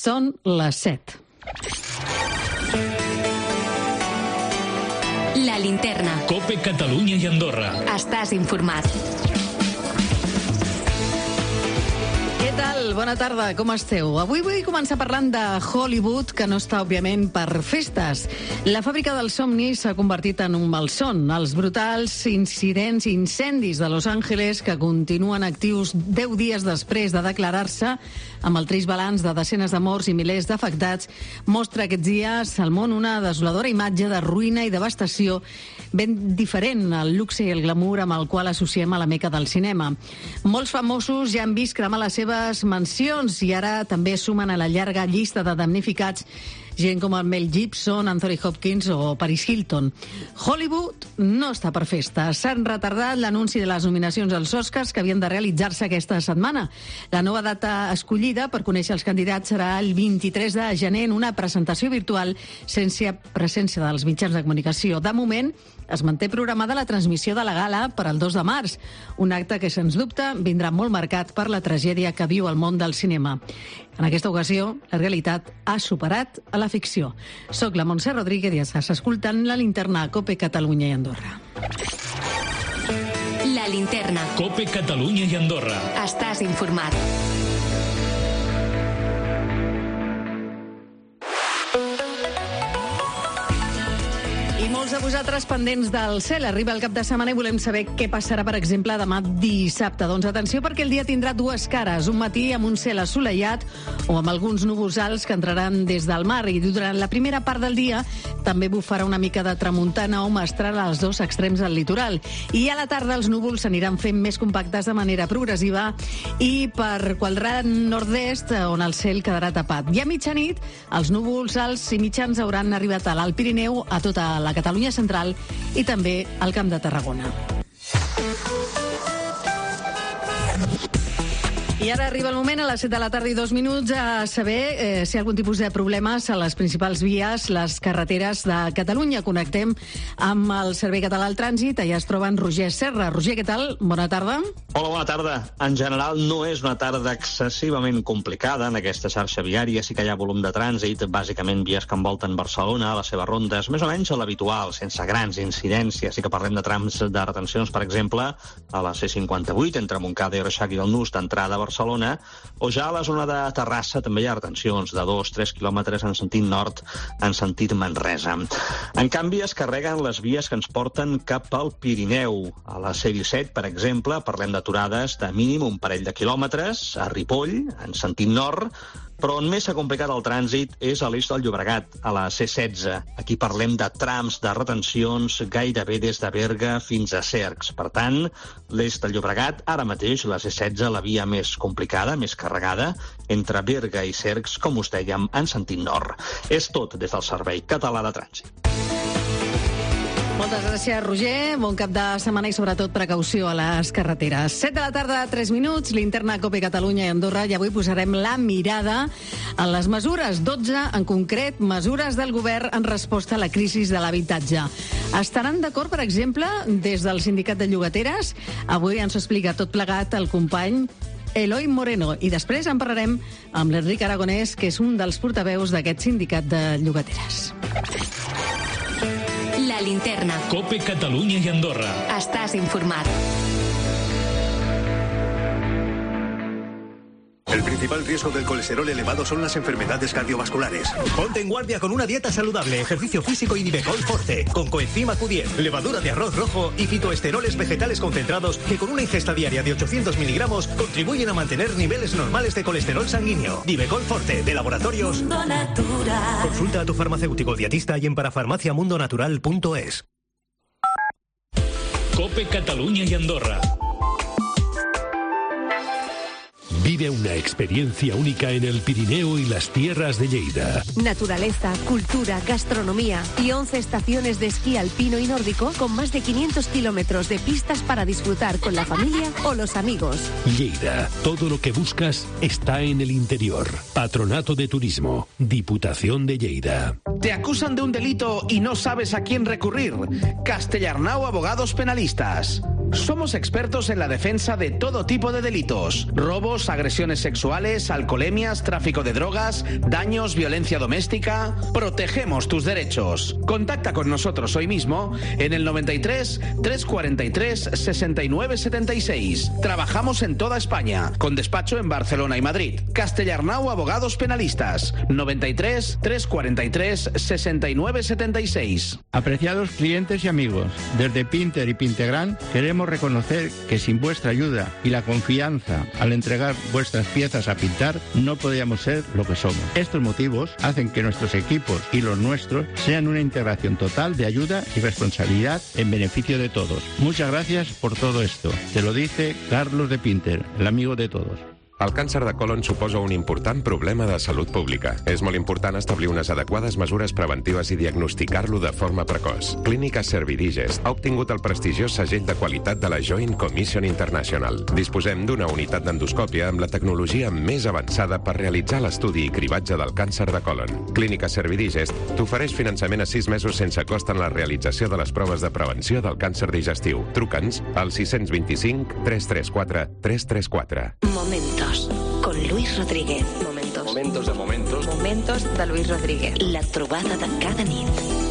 Són les 7. La linterna. COPE Catalunya i Andorra. Estàs informat. Què tal? Bona tarda, com esteu? Avui vull començar parlant de Hollywood, que no està, òbviament, per festes. La fàbrica dels somnis s'ha convertit en un malson. Els brutals incidents i incendis de Los Angeles, que continuen actius 10 dies després de declarar-se, amb el trist balanç de desenes de morts i milers d'afectats, mostra aquests dies al món una desoladora imatge de ruïna i devastació ben diferent al luxe i el glamour amb el qual associem a la meca del cinema. Molts famosos ja han vist cremar les seves mansions i ara també sumen a la llarga llista de damnificats gent com el Mel Gibson, Anthony Hopkins o Paris Hilton. Hollywood no està per festa. S'han retardat l'anunci de les nominacions als Oscars que havien de realitzar-se aquesta setmana. La nova data escollida per conèixer els candidats serà el 23 de gener en una presentació virtual sense presència dels mitjans de comunicació. De moment, es manté programada la transmissió de la gala per al 2 de març, un acte que, sens dubte, vindrà molt marcat per la tragèdia que viu el món del cinema. En aquesta ocasió, la realitat ha superat a la ficció. Soc la Montse Rodríguez i estàs escoltant La Linterna a COPE Catalunya i Andorra. La linterna. COPE Catalunya i Andorra. Estàs informat. I molts de vosaltres pendents del cel. Arriba el cap de setmana i volem saber què passarà, per exemple, demà dissabte. Doncs atenció, perquè el dia tindrà dues cares. Un matí amb un cel assolellat o amb alguns núvols alts que entraran des del mar. I durant la primera part del dia també bufarà una mica de tramuntana o mestral als dos extrems del litoral. I a la tarda els núvols s'aniran fent més compactes de manera progressiva i per quadrat nord-est, on el cel quedarà tapat. I a mitjanit, els núvols alts i mitjans hauran arribat a l'Alt Pirineu, a tota la Catalunya central i també al Camp de Tarragona. I ara arriba el moment, a les 7 de la tarda i 2 minuts, a saber si hi ha algun tipus de problemes a les principals vies, les carreteres de Catalunya. Connectem amb el Servei Català del Trànsit. Allà es troba en Roger Serra. Roger, què tal? Bona tarda. Hola, bona tarda. En general no és una tarda excessivament complicada en aquesta xarxa viària. Sí que hi ha volum de trànsit, bàsicament vies que envolten Barcelona, les seves rondes, més o menys a l'habitual, sense grans incidències. Sí que parlem de trams de retencions, per exemple, a la C58, entre Montcada i Reixac i el Nus, d'entrada a Barcelona, o ja a la zona de Terrassa també hi ha retencions de 2-3 quilòmetres en sentit nord, en sentit Manresa. En canvi, es carreguen les vies que ens porten cap al Pirineu. A la C17, per exemple, parlem d'aturades de mínim un parell de quilòmetres, a Ripoll, en sentit nord, però on més s'ha complicat el trànsit és a l'eix del Llobregat, a la C16. Aquí parlem de trams de retencions gairebé des de Berga fins a Cercs. Per tant, l'eix del Llobregat, ara mateix, la C16, la via més complicada, més carregada, entre Berga i Cercs, com us dèiem, en sentit nord. És tot des del Servei Català de Trànsit. Moltes gràcies, Roger. Bon cap de setmana i, sobretot, precaució a les carreteres. 7 de la tarda, 3 minuts, linterna COPE Catalunya i Andorra, i avui posarem la mirada en les mesures, 12 en concret, mesures del govern en resposta a la crisi de l'habitatge. Estaran d'acord, per exemple, des del sindicat de llogateres? Avui ens ho explica tot plegat el company Eloi Moreno, i després en parlarem amb l'Enric Aragonès, que és un dels portaveus d'aquest sindicat de llogateres. La linterna. COPE Catalunya i Andorra. Estàs informat. El principal riesgo del colesterol elevado son las enfermedades cardiovasculares. Ponte en guardia con una dieta saludable, ejercicio físico y Divecol Forte, con coenzima Q10, levadura de arroz rojo y fitoesteroles vegetales concentrados que con una ingesta diaria de 800 miligramos contribuyen a mantener niveles normales de colesterol sanguíneo. Divecol Forte, de Laboratorios Mundo Natural. Consulta a tu farmacéutico dietista y en parafarmaciamundonatural.es. COPE Catalunya i Andorra. Vive una experiencia única en el Pirineo y las tierras de Lleida. Naturaleza, cultura, gastronomía y 11 estaciones de esquí alpino y nórdico con más de 500 kilómetros de pistas para disfrutar con la familia o los amigos. Lleida, todo lo que buscas está en el interior. Patronato de Turismo, Diputación de Lleida. ¿Te acusan de un delito y no sabes a quién recurrir? Castellarnau Abogados Penalistas. Somos expertos en la defensa de todo tipo de delitos. Robos, agresiones sexuales, alcoholemias, tráfico de drogas, daños, violencia doméstica. Protegemos tus derechos. Contacta con nosotros hoy mismo en el 93 343 69 76. Trabajamos en toda España, con despacho en Barcelona y Madrid. Castellarnau Abogados Penalistas. 93 343 69 76. Apreciados clientes y amigos, desde Pinter y Pintegran queremos reconocer que sin vuestra ayuda y la confianza al entregar vuestras piezas a pintar, no podríamos ser lo que somos. Estos motivos hacen que nuestros equipos y los nuestros sean una integración total de ayuda y responsabilidad en beneficio de todos. Muchas gracias por todo esto. Te lo dice Carlos de Pinter, el amigo de todos. El càncer de colon suposa un important problema de salut pública. És molt important establir unes adequades mesures preventives i diagnosticar-lo de forma precoç. Clínica Servidigest ha obtingut el prestigiós segell de qualitat de la Joint Commission International. Disposem d'una unitat d'endoscòpia amb la tecnologia més avançada per realitzar l'estudi i cribatge del càncer de colon. Clínica Servidigest t'ofereix finançament a 6 mesos sense cost en la realització de les proves de prevenció del càncer digestiu. Truca'ns al 625 334 334. Momentos, con Luis Rodríguez. Momentos de momentos. Momentos de Luis Rodríguez. La trobada de cada nit.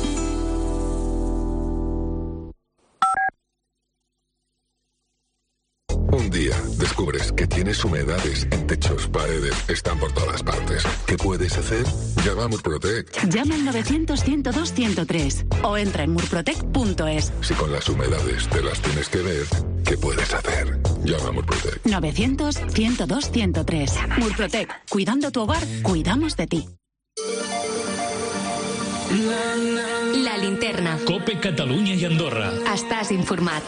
Un día descubres que tienes humedades en techos, paredes, están por todas partes. ¿Qué puedes hacer? Llama a Murprotec. Llama al 900-102-103 o entra en murprotec.es. Si con las humedades te las tienes que ver, ¿qué puedes hacer? Llama a Murprotec. 900-102-103. Murprotec. Cuidando tu hogar, cuidamos de ti. La linterna. Cope Catalunya i Andorra. Estàs informat.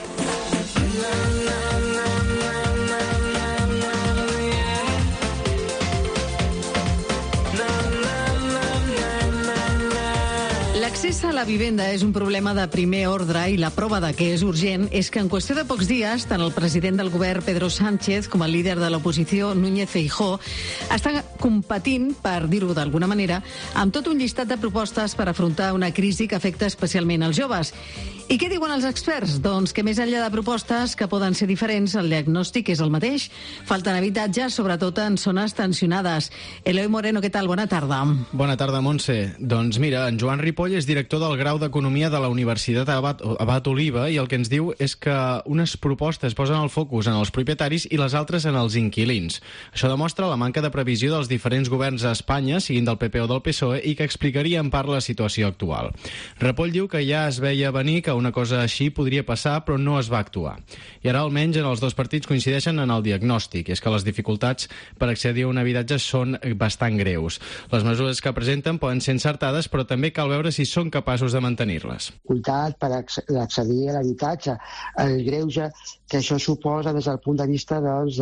L'accés a la vivenda és un problema de primer ordre i la prova de que és urgent és que en qüestió de pocs dies tant el president del govern Pedro Sánchez com el líder de l'oposició Núñez Feijóo estan competint, per dir-ho d'alguna manera, amb tot un llistat de propostes per afrontar una crisi que afecta especialment els joves. I què diuen els experts? Doncs que més enllà de propostes que poden ser diferents, el diagnòstic és el mateix. Falten habitatges, sobretot en zones tensionades. Eloi Moreno, què tal? Bona tarda. Bona tarda, Montse. Doncs mira, en Joan Ripoll és director del grau d'Economia de la Universitat Abat Oliva i el que ens diu és que unes propostes posen el focus en els propietaris i les altres en els inquilins. Això demostra la manca de previsió dels diferents governs a Espanya, siguin del PP o del PSOE, i que explicaria en part la situació actual. Ripoll diu que ja es veia venir que una cosa així podria passar, però no es va actuar. I ara almenys en els dos partits coincideixen en el diagnòstic, i és que les dificultats per accedir a un habitatge són bastant greus. Les mesures que presenten poden ser encertades, però també cal veure si són capaços de mantenir-les. Dificultat per accedir a l'habitatge, el greuge que això suposa des del punt de vista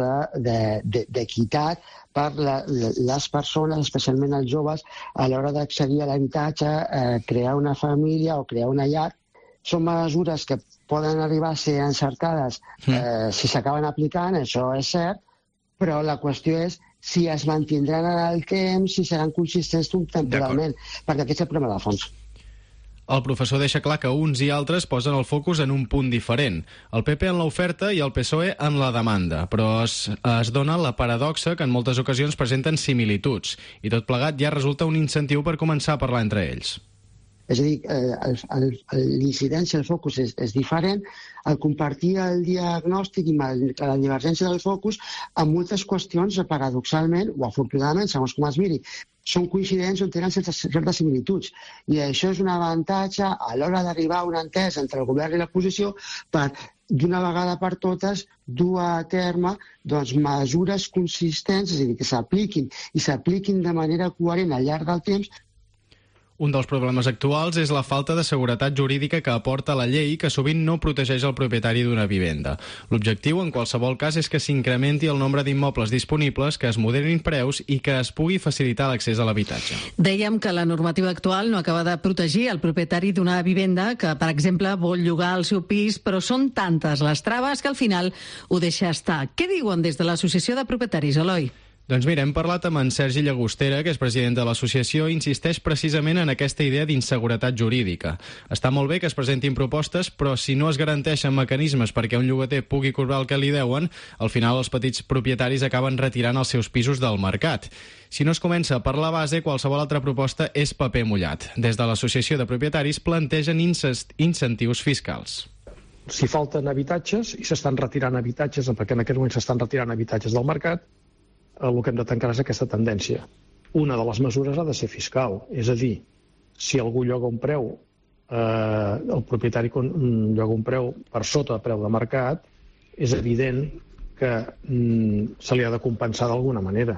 d'equitat per les persones, especialment els joves, a l'hora d'accedir a l'habitatge, crear una família o crear una llar. Són mesures que poden arribar a ser encertades si s'acaben aplicant, això és cert, però la qüestió és si es mantindran en el temps, si seran consistents temporalment, perquè aquest és el problema de fons. El professor deixa clar que uns i altres posen el focus en un punt diferent. El PP en l'oferta i el PSOE en la demanda, però es dona la paradoxa que en moltes ocasions presenten similituds, i tot plegat ja resulta un incentiu per començar a parlar entre ells. És a dir, l'incidència, el focus és diferent. Al compartir el diagnòstic i la divergència del focus, en moltes qüestions, paradoxalment, o afortunadament, segons com es miri, són coincidents o tenen certes similituds. I això és un avantatge a l'hora d'arribar a una entesa entre el govern i l'oposició per, d'una vegada per totes, dur a terme mesures consistents, és a dir, que s'apliquin de manera coherent al llarg del temps. Un dels problemes actuals és la falta de seguretat jurídica que aporta la llei, que sovint no protegeix el propietari d'una vivenda. L'objectiu, en qualsevol cas, és que s'incrementi el nombre d'immobles disponibles, que es moderin preus i que es pugui facilitar l'accés a l'habitatge. Dèiem que la normativa actual no acaba de protegir el propietari d'una vivenda que, per exemple, vol llogar el seu pis, però són tantes les traves que al final ho deixa estar. Què diuen des de l'Associació de Propietaris, Eloi? Doncs mira, hem parlat amb en Sergi Llagostera, que és president de l'associació, i insisteix precisament en aquesta idea d'inseguretat jurídica. Està molt bé que es presentin propostes, però si no es garanteixen mecanismes perquè un llogater pugui cobrar el que li deuen, al final els petits propietaris acaben retirant els seus pisos del mercat. Si no es comença per la base, qualsevol altra proposta és paper mullat. Des de l'associació de propietaris plantegen incentius fiscals. Si falten habitatges i s'estan retirant habitatges, perquè en aquest moment s'estan retirant habitatges del mercat, el que hem de tancar és aquesta tendència. Una de les mesures ha de ser fiscal, és a dir, si algú lloga un preu, el propietari lloga un preu per sota de preu de mercat, és evident que se li ha de compensar d'alguna manera.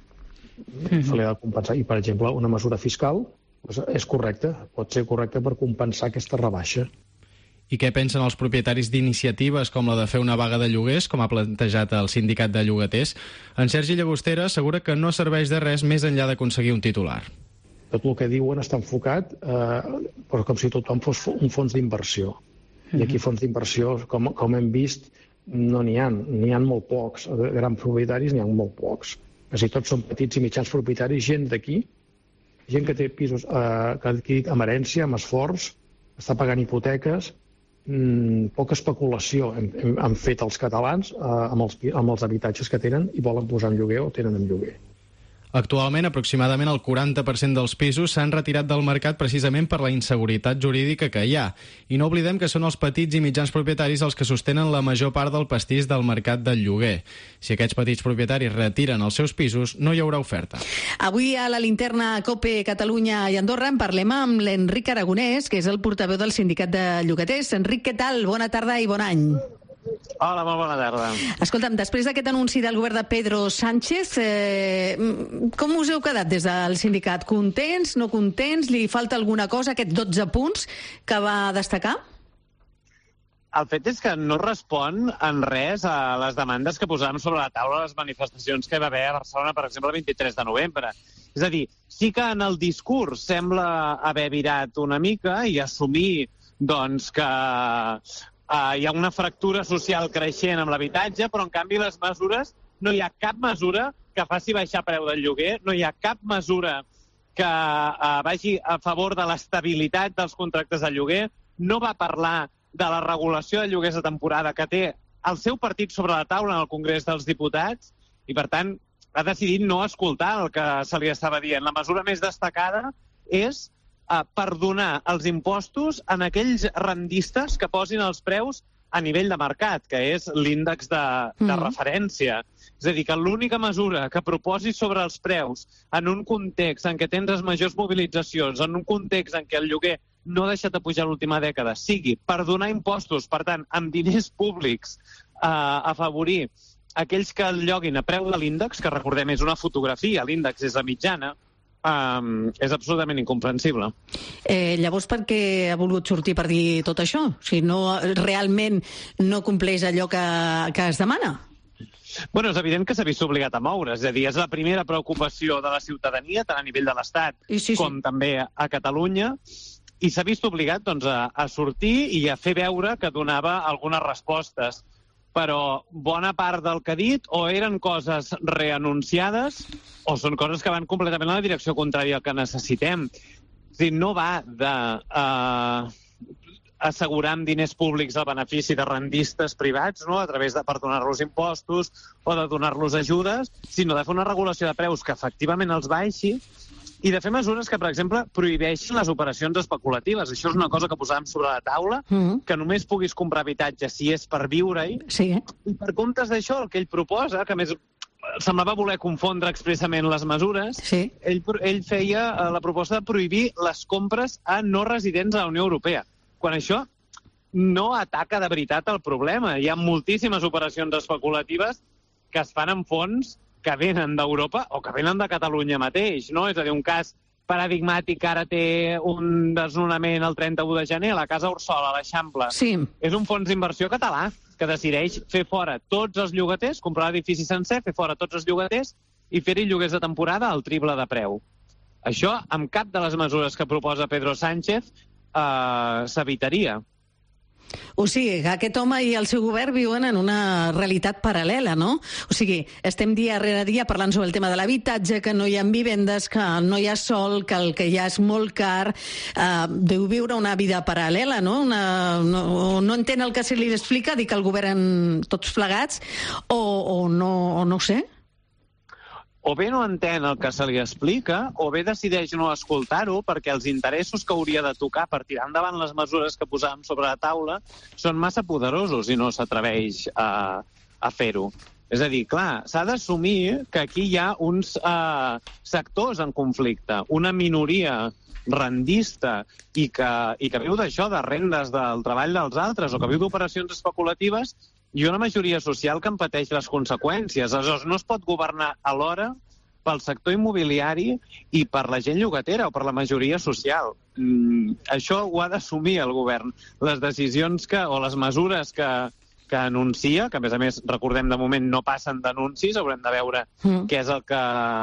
Se li ha de compensar. I, per exemple, una mesura fiscal és correcta, pot ser correcta per compensar aquesta rebaixa. I què pensen els propietaris d'iniciatives com la de fer una vaga de lloguers, com ha plantejat el sindicat de llogaters? En Sergi Llagostera assegura que no serveix de res més enllà d'aconseguir un titular. Tot el que diuen està enfocat però com si tothom fos un fons d'inversió. I aquí fons d'inversió, com hem vist, no n'hi ha molt pocs. Grans propietaris n'hi ha molt pocs. Quasi tots són petits i mitjans propietaris, gent d'aquí, gent que té pisos que ha adquirit amb herència, amb esforç, està pagant hipoteques, poca especulació han fet els catalans amb els habitatges que tenen i volen posar en lloguer o tenen en lloguer. Actualment, aproximadament el 40% dels pisos s'han retirat del mercat precisament per la inseguretat jurídica que hi ha. I no oblidem que són els petits i mitjans propietaris els que sostenen la major part del pastís del mercat del lloguer. Si aquests petits propietaris retiren els seus pisos, no hi haurà oferta. Avui a la linterna COPE Catalunya i Andorra en parlem amb l'Enric Aragonès, que és el portaveu del sindicat de llogaters. Enric, què tal? Bona tarda i bon any. Hola, molt bona tarda. Escolta'm, després d'aquest anunci del govern de Pedro Sánchez, com us heu quedat des del sindicat? Contents, no contents? Li falta alguna cosa, aquests 12 punts que va destacar? El fet és que no respon en res a les demandes que posàvem sobre la taula a les manifestacions que hi va haver a Barcelona, per exemple, el 23 de novembre. És a dir, sí que en el discurs sembla haver virat una mica i assumir doncs, que hi ha una fractura social creixent amb l'habitatge, però en canvi les mesures, no hi ha cap mesura que faci baixar preu del lloguer, no hi ha cap mesura que vagi a favor de l'estabilitat dels contractes de lloguer, no va parlar de la regulació de lloguers de temporada que té el seu partit sobre la taula en el Congrés dels Diputats i, per tant, ha decidit no escoltar el que se li estava dient. La mesura més destacada és perdonar els impostos en aquells rendistes que posin els preus a nivell de mercat, que és l'índex de referència. És a dir, que l'única mesura que proposi sobre els preus en un context en què tens les majors mobilitzacions, en un context en què el lloguer no ha deixat de pujar l'última dècada, sigui perdonar impostos, per tant, amb diners públics, afavorir aquells que el lloguin a preu de l'índex, que recordem és una fotografia, l'índex és la mitjana, és absolutament incomprensible. Llavors, per què ha volgut sortir per dir tot això? Si no, realment no compleix allò que es demana? Bueno, és evident que s'ha vist obligat a moure, és a dir, és la primera preocupació de la ciutadania, tant a nivell de l'Estat com també a Catalunya, i s'ha vist obligat doncs, a sortir i a fer veure que donava algunes respostes. Però bona part del que ha dit o eren coses reanunciades o són coses que van completament en la direcció contrària al que necessitem. És a dir, no va d'assegurar amb diners públics el benefici de rendistes privats, no?, a través de perdonar-los impostos o de donar-los ajudes, sinó de fer una regulació de preus que efectivament els baixi i de fer mesures que, per exemple, prohibeixin les operacions especulatives. Això és una cosa que posàvem sobre la taula, que només puguis comprar habitatge si és per viure-hi. Sí. I per comptes d'això, el que ell proposa, que més semblava voler confondre expressament les mesures, ell feia la proposta de prohibir les compres a no residents a la Unió Europea, quan això no ataca de veritat el problema. Hi ha moltíssimes operacions especulatives que es fan en fons que venen d'Europa o que venen de Catalunya mateix, no? És a dir, un cas paradigmàtic que ara té un desnonament el 31 de gener a la Casa Ursol, a l'Eixample. Sí. És un fons d'inversió català que decideix fer fora tots els llogaters, comprar l'edifici sencer, fer fora tots els llogaters i fer-hi lloguers de temporada al triple de preu. Això, amb cap de les mesures que proposa Pedro Sánchez, s'evitaria. O sigui, que aquest home i el seu govern viuen en una realitat paral·lela, no? O sigui, estem dia rere dia parlant sobre el tema de l'habitatge, que no hi ha vivendes, que no hi ha sol, que el que hi ha és molt car. Deu viure una vida paral·lela, no? No entén el que se li explica, dir que el govern tots plegats, o no ho sé. O bé no entén el que se li explica, o bé decideix no escoltar-ho, perquè els interessos que hauria de tocar per tirar endavant les mesures que posàvem sobre la taula són massa poderosos i no s'atreveix a fer-ho. És a dir, clar, s'ha d'assumir que aquí hi ha uns sectors en conflicte, una minoria rendista i que viu d'això, de rendes del treball dels altres, o que viu d'operacions especulatives, i una majoria social que en pateix les conseqüències. Aleshores, no es pot governar alhora pel sector immobiliari i per la gent llogatera o per la majoria social. Això ho ha d'assumir el govern. Les decisions o les mesures que anuncia, que a més, recordem, de moment no passen d'anuncis, haurem de veure què és el que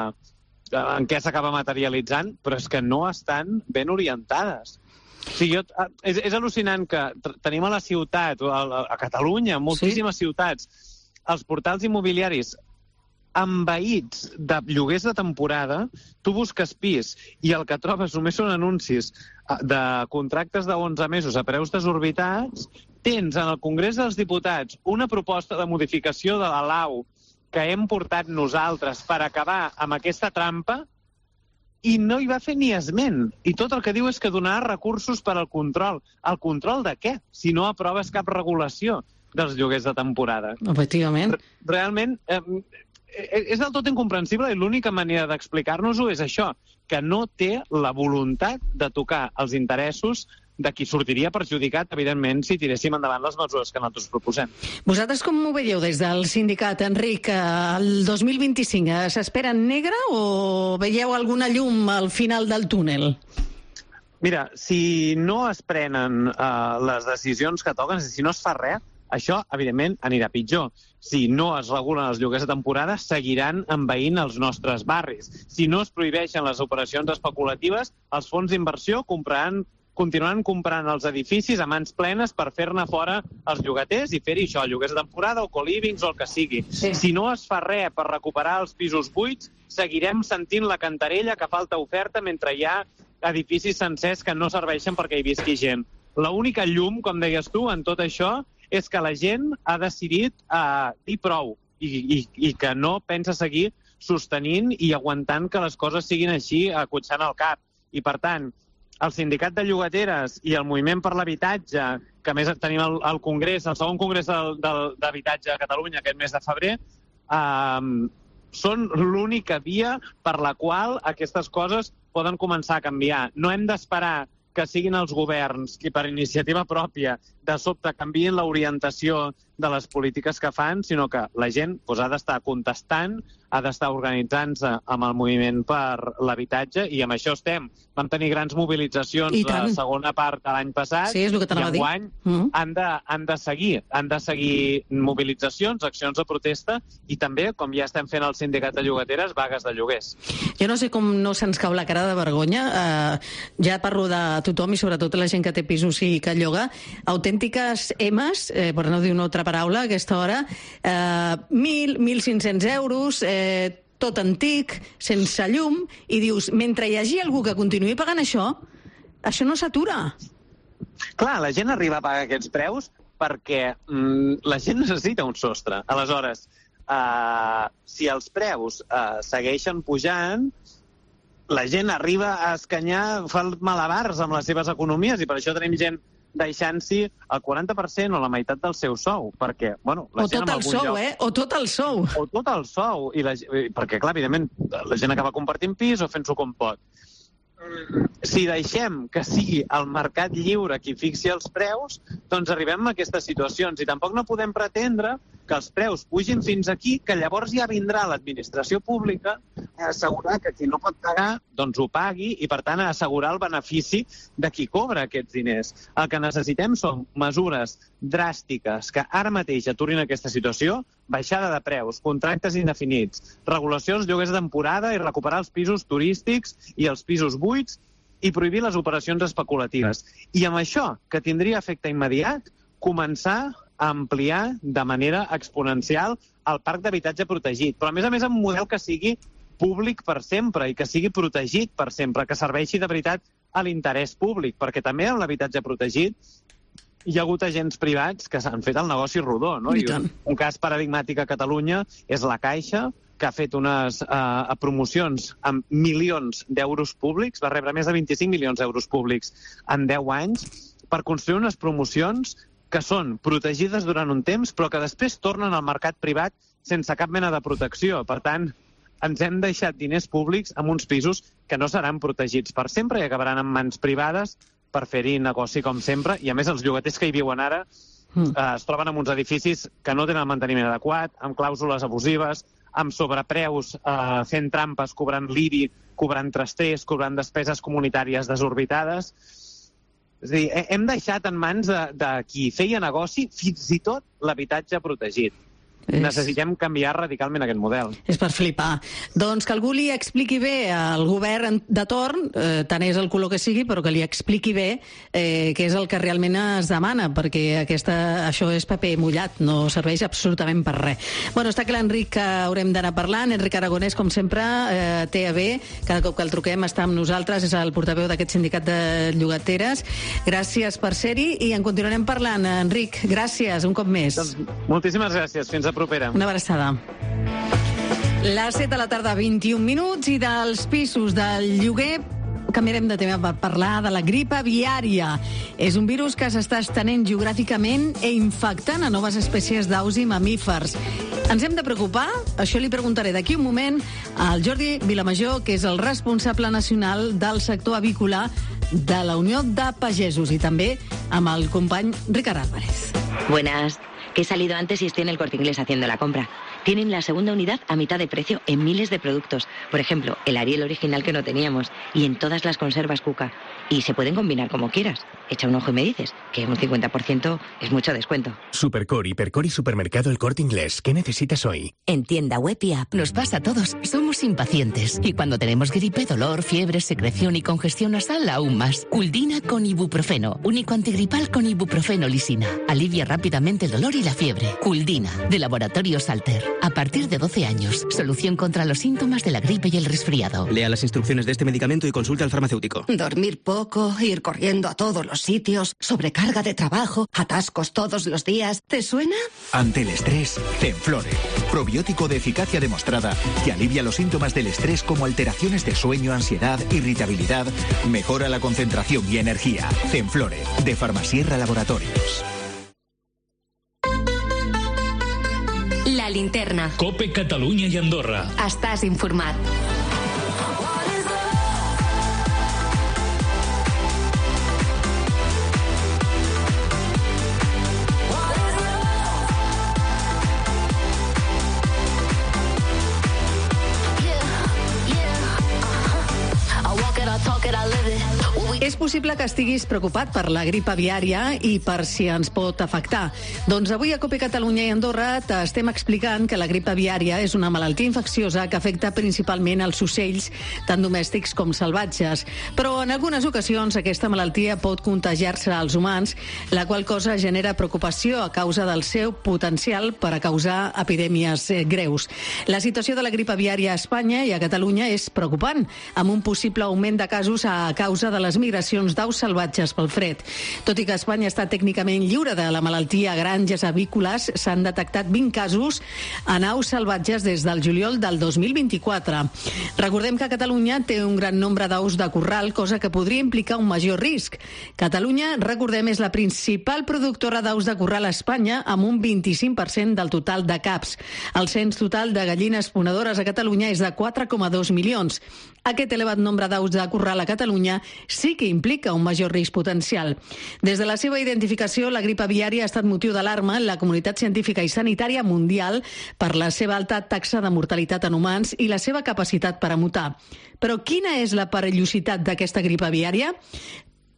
en què s'acaba materialitzant, però és que no estan ben orientades. Sí, és al·lucinant que tenim a la ciutat, a Catalunya, moltíssimes ciutats, els portals immobiliaris envaïts de lloguers de temporada, tu busques pis i el que trobes només són anuncis de contractes de 11 mesos a preus desorbitats, tens en el Congrés dels Diputats una proposta de modificació de la LAU que hem portat nosaltres per acabar amb aquesta trampa i no hi va fer ni esment. I tot el que diu és que donarà recursos per al control. El control de què? Si no aproves cap regulació dels lloguers de temporada. Efectivament. Realment, és del tot incomprensible i l'única manera d'explicar-nos-ho és això, que no té la voluntat de tocar els interessos de qui sortiria perjudicat, evidentment, si tiréssim endavant les mesures que nosaltres proposem. Vosaltres com ho veieu des del sindicat, Enric? El 2025 s'espera en negre o veieu alguna llum al final del túnel? Mira, si no es prenen les decisions que toquen, si no es fa res, això, evidentment, anirà pitjor. Si no es regulen els lloguers de temporada, seguiran envaint els nostres barris. Si no es prohibeixen les operacions especulatives, els fons d'inversió continuaran comprant els edificis a mans plenes per fer-ne fora els llogaters i fer-hi això, lloguers de temporada o co-livings o el que sigui. Sí. Si no es fa res per recuperar els pisos buits, seguirem sentint la cantarella que falta oferta mentre hi ha edificis sencers que no serveixen perquè hi visqui gent. L'única llum, com deies tu, en tot això, és que la gent ha decidit dir prou i que no pensa seguir sostenint i aguantant que les coses siguin així, acotxant el cap. I, per tant, el sindicat de llogateres i el moviment per l'habitatge, que a més tenim el congrés, el segon congrés d'habitatge a Catalunya aquest mes de febrer, són l'única via per la qual aquestes coses poden començar a canviar. No hem d'esperar que siguin els governs qui per iniciativa pròpia de sobte canviïn l'orientació de les polítiques que fan, sinó que la gent ha d'estar contestant, ha d'estar organitzant-se amb el moviment per l'habitatge i amb això estem. Vam tenir grans mobilitzacions la segona part de l'any passat i enguany han de seguir mobilitzacions, accions de protesta i també, com ja estem fent al sindicat de llogateres, vagues de lloguers. Jo no sé com no se'ns cau la cara de vergonya. Ja parlo de tothom i sobretot la gent que té pisos i que lloga. Autèntiques emes, per no dir una altra paraula a aquesta hora, 1.500 euros, tot antic, sense llum, i dius, mentre hi hagi algú que continuï pagant això no s'atura. Clar, la gent arriba a pagar aquests preus perquè la gent necessita un sostre. Aleshores, si els preus segueixen pujant, la gent arriba a escanyar, fa malabars amb les seves economies i per això tenim gent deixant-s'hi el 40% o la meitat del seu sou, perquè, bueno... O tot el sou, O tot el sou. O tot el sou, perquè, clar, evidentment, la gent acaba compartint pis o fent-s'ho com pot. Si deixem que sigui el mercat lliure qui fixi els preus, doncs arribem a aquestes situacions i tampoc no podem pretendre que els preus pugin fins aquí, que llavors ja vindrà l'administració pública a assegurar que qui no pot pagar doncs ho pagui i, per tant, a assegurar el benefici de qui cobra aquests diners. El que necessitem són mesures dràstiques que ara mateix aturin aquesta situació, baixada de preus, contractes indefinits, regulació dels lloguers de temporada i recuperar els pisos turístics i els pisos buits i prohibir les operacions especulatives. I amb això, que tindria efecte immediat, començar a ampliar de manera exponencial el parc d'habitatge protegit, però a més un model que sigui públic per sempre i que sigui protegit per sempre, que serveixi de veritat a l'interès públic, perquè també en l'habitatge protegit hi ha hagut agents privats que s'han fet el negoci rodó, no? I un cas paradigmàtic a Catalunya és la Caixa, que ha fet unes promocions amb milions d'euros públics, va rebre més de 25 milions d'euros públics en 10 anys, per construir unes promocions que són protegides durant un temps, però que després tornen al mercat privat sense cap mena de protecció. Per tant, ens hem deixat diners públics amb uns pisos que no seran protegits per sempre i acabaran en mans privades per fer-hi negoci com sempre. I a més, els llogaters que hi viuen ara es troben en uns edificis que no tenen el manteniment adequat, amb clàusules abusives, amb sobrepreus, fent trampes, cobrant l'IBI, cobrant trasters, cobrant despeses comunitàries desorbitades. És a dir, hem deixat en mans de qui feia negoci fins i tot l'habitatge protegit. Necessitem canviar radicalment aquest model. És per flipar. Doncs que algú li expliqui bé al govern de torn, tant és el color que sigui, però que li expliqui bé què és el que realment es demana, perquè això és paper mullat, no serveix absolutament per res. Bueno, està clar, Enric, que haurem d'anar parlant. Enric Aragonès, com sempre, té a bé, cada cop que el truquem està amb nosaltres, és el portaveu d'aquest sindicat de llogateres. Gràcies per ser-hi i en continuarem parlant. Enric, gràcies un cop més. Doncs, moltíssimes gràcies. Fins a propera. Una abraçada. Les 7 de la tarda, 21 minuts, i dels pisos del lloguer canviarem de tema per parlar de la grip aviària. És un virus que s'està estenent geogràficament i infectant a noves espècies d'aus i mamífers. Ens hem de preocupar? Això li preguntaré d'aquí un moment al Jordi Vilamajor, que és el responsable nacional del sector avícola de la Unió de Pagesos, i també amb el company Ricard Álvarez. Buenas. Que he salido antes y estoy en el Corte Inglés haciendo la compra. Tienen la segunda unidad a mitad de precio en miles de productos. Por ejemplo, el Ariel original que no teníamos. Y en todas las conservas Cuca. Y se pueden combinar como quieras. Echa un ojo y me dices que un 50% es mucho descuento. Supercor, Hipercor y Supermercado El Corte Inglés. ¿Qué necesitas hoy? En tienda web y app. Nos pasa a todos. Somos impacientes. Y cuando tenemos gripe, dolor, fiebre, secreción y congestión nasal, aún más. Culdina con ibuprofeno. Único antigripal con ibuprofeno lisina. Alivia rápidamente el dolor y la fiebre. Culdina, de Laboratorio Salter. A partir de 12 años. Solución contra los síntomas de la gripe y el resfriado. Lea las instrucciones de este medicamento y consulte al farmacéutico. Dormir poco, ir corriendo a todos los sitios, sobrecarga de trabajo, atascos todos los días. ¿Te suena? Ante el estrés, Zenflore. Probiótico de eficacia demostrada que alivia los síntomas del estrés como alteraciones de sueño, ansiedad, irritabilidad, mejora la concentración y energía. Zenflore, de Farmasierra Laboratorios. La linterna. COPE Catalunya i Andorra. Estàs informat. És possible que estiguis preocupat per la grip aviària i per si ens pot afectar. Doncs avui a COPE Catalunya i Andorra t'estem explicant que la grip aviària és una malaltia infecciosa que afecta principalment els ocells, tant domèstics com salvatges. Però en algunes ocasions aquesta malaltia pot contagiar-se als humans, la qual cosa genera preocupació a causa del seu potencial per a causar epidèmies greus. La situació de la grip aviària a Espanya i a Catalunya és preocupant, amb un possible augment de casos a causa de les migracions d'aus salvatges pel fred. Tot i que Espanya està tècnicament lliure de la malaltia a granges avícoles, s'han detectat 20 casos en aus salvatges des del juliol del 2024. Recordem que Catalunya té un gran nombre d'aus de corral, cosa que podria implicar un major risc. Catalunya, recordem, és la principal productora d'aus de corral a Espanya, amb un 25% del total de caps. El cens total de gallines ponedores a Catalunya és de 4,2 milions. Aquest elevat nombre d'aus de corral a Catalunya sí que implica un major risc potencial. Des de la seva identificació, la grip aviària ha estat motiu d'alarma en la comunitat científica i sanitària mundial per la seva alta taxa de mortalitat en humans i la seva capacitat per a mutar. Però quina és la perillositat d'aquesta grip aviària?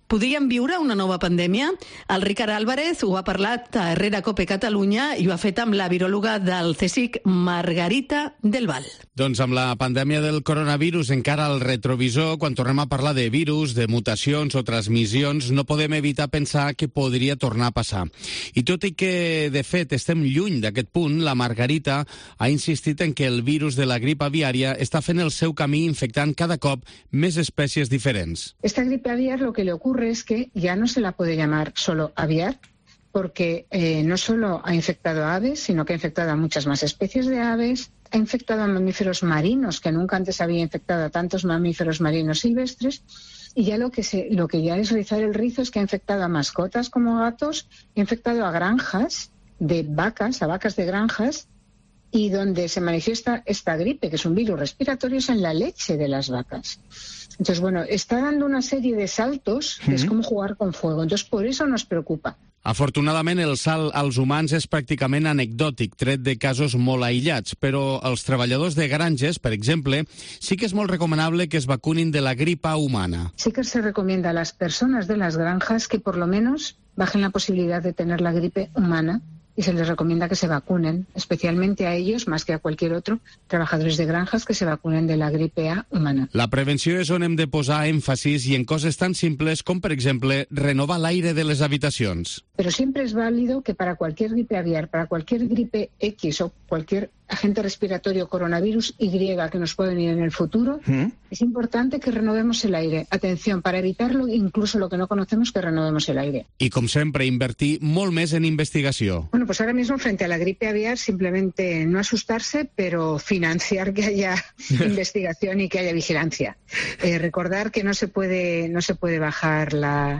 Podríem viure una nova pandèmia? El Ricard Álvarez ho ha parlat a Herrera Cope Catalunya i ho ha fet amb la viròloga del CSIC, Margarita del Val. Doncs amb la pandèmia del coronavirus encara al retrovisor, quan tornem a parlar de virus, de mutacions o transmissions, no podem evitar pensar que podria tornar a passar. I tot i que, de fet, estem lluny d'aquest punt, la Margarita ha insistit en que el virus de la grip aviària està fent el seu camí infectant cada cop més espècies diferents. Esta gripe aviar lo que le ocurre es que ya no se la puede llamar solo aviar, porque no solo ha infectado a aves, sino que ha infectado a muchas más especies de aves, ha infectado a mamíferos marinos, que nunca antes había infectado a tantos mamíferos marinos silvestres, y ya lo que ya es rizar el rizo es que ha infectado a mascotas como gatos, ha infectado a granjas de vacas, a vacas de granjas, y donde se manifiesta esta gripe, que es un virus respiratorio, es en la leche de las vacas. Entonces, bueno, está dando una serie de saltos, que es como jugar con fuego. Entonces, por eso nos preocupa. Afortunadament, el salt als humans és pràcticament anecdòtic, tret de casos molt aïllats, però els treballadors de granges, per exemple, sí que és molt recomanable que es vacunin de la gripa humana. Sí que se recomienda a las personas de las granjas que por lo menos bajen la posibilidad de tener la gripe humana, y se les recomienda que se vacunen, especialmente a ellos, más que a cualquier otro, trabajadores de granjas, que se vacunen de la gripe A humana. La prevenció és on hem de posar èmfasis i en coses tan simples com, per exemple, renovar l'aire de les habitacions. Pero siempre es válido que para cualquier gripe aviar, para cualquier gripe X o cualquier agente respiratorio coronavirus Y que nos puede venir en el futuro, es importante que renovemos el aire. Atención, para evitarlo, incluso lo que no conocemos, que renovemos el aire. I, com sempre, invertir molt més en investigació. Bueno, pues ahora mismo, frente a la gripe aviar, simplemente no asustarse, pero financiar que haya investigación y que haya vigilancia. Recordar que no se puede bajar la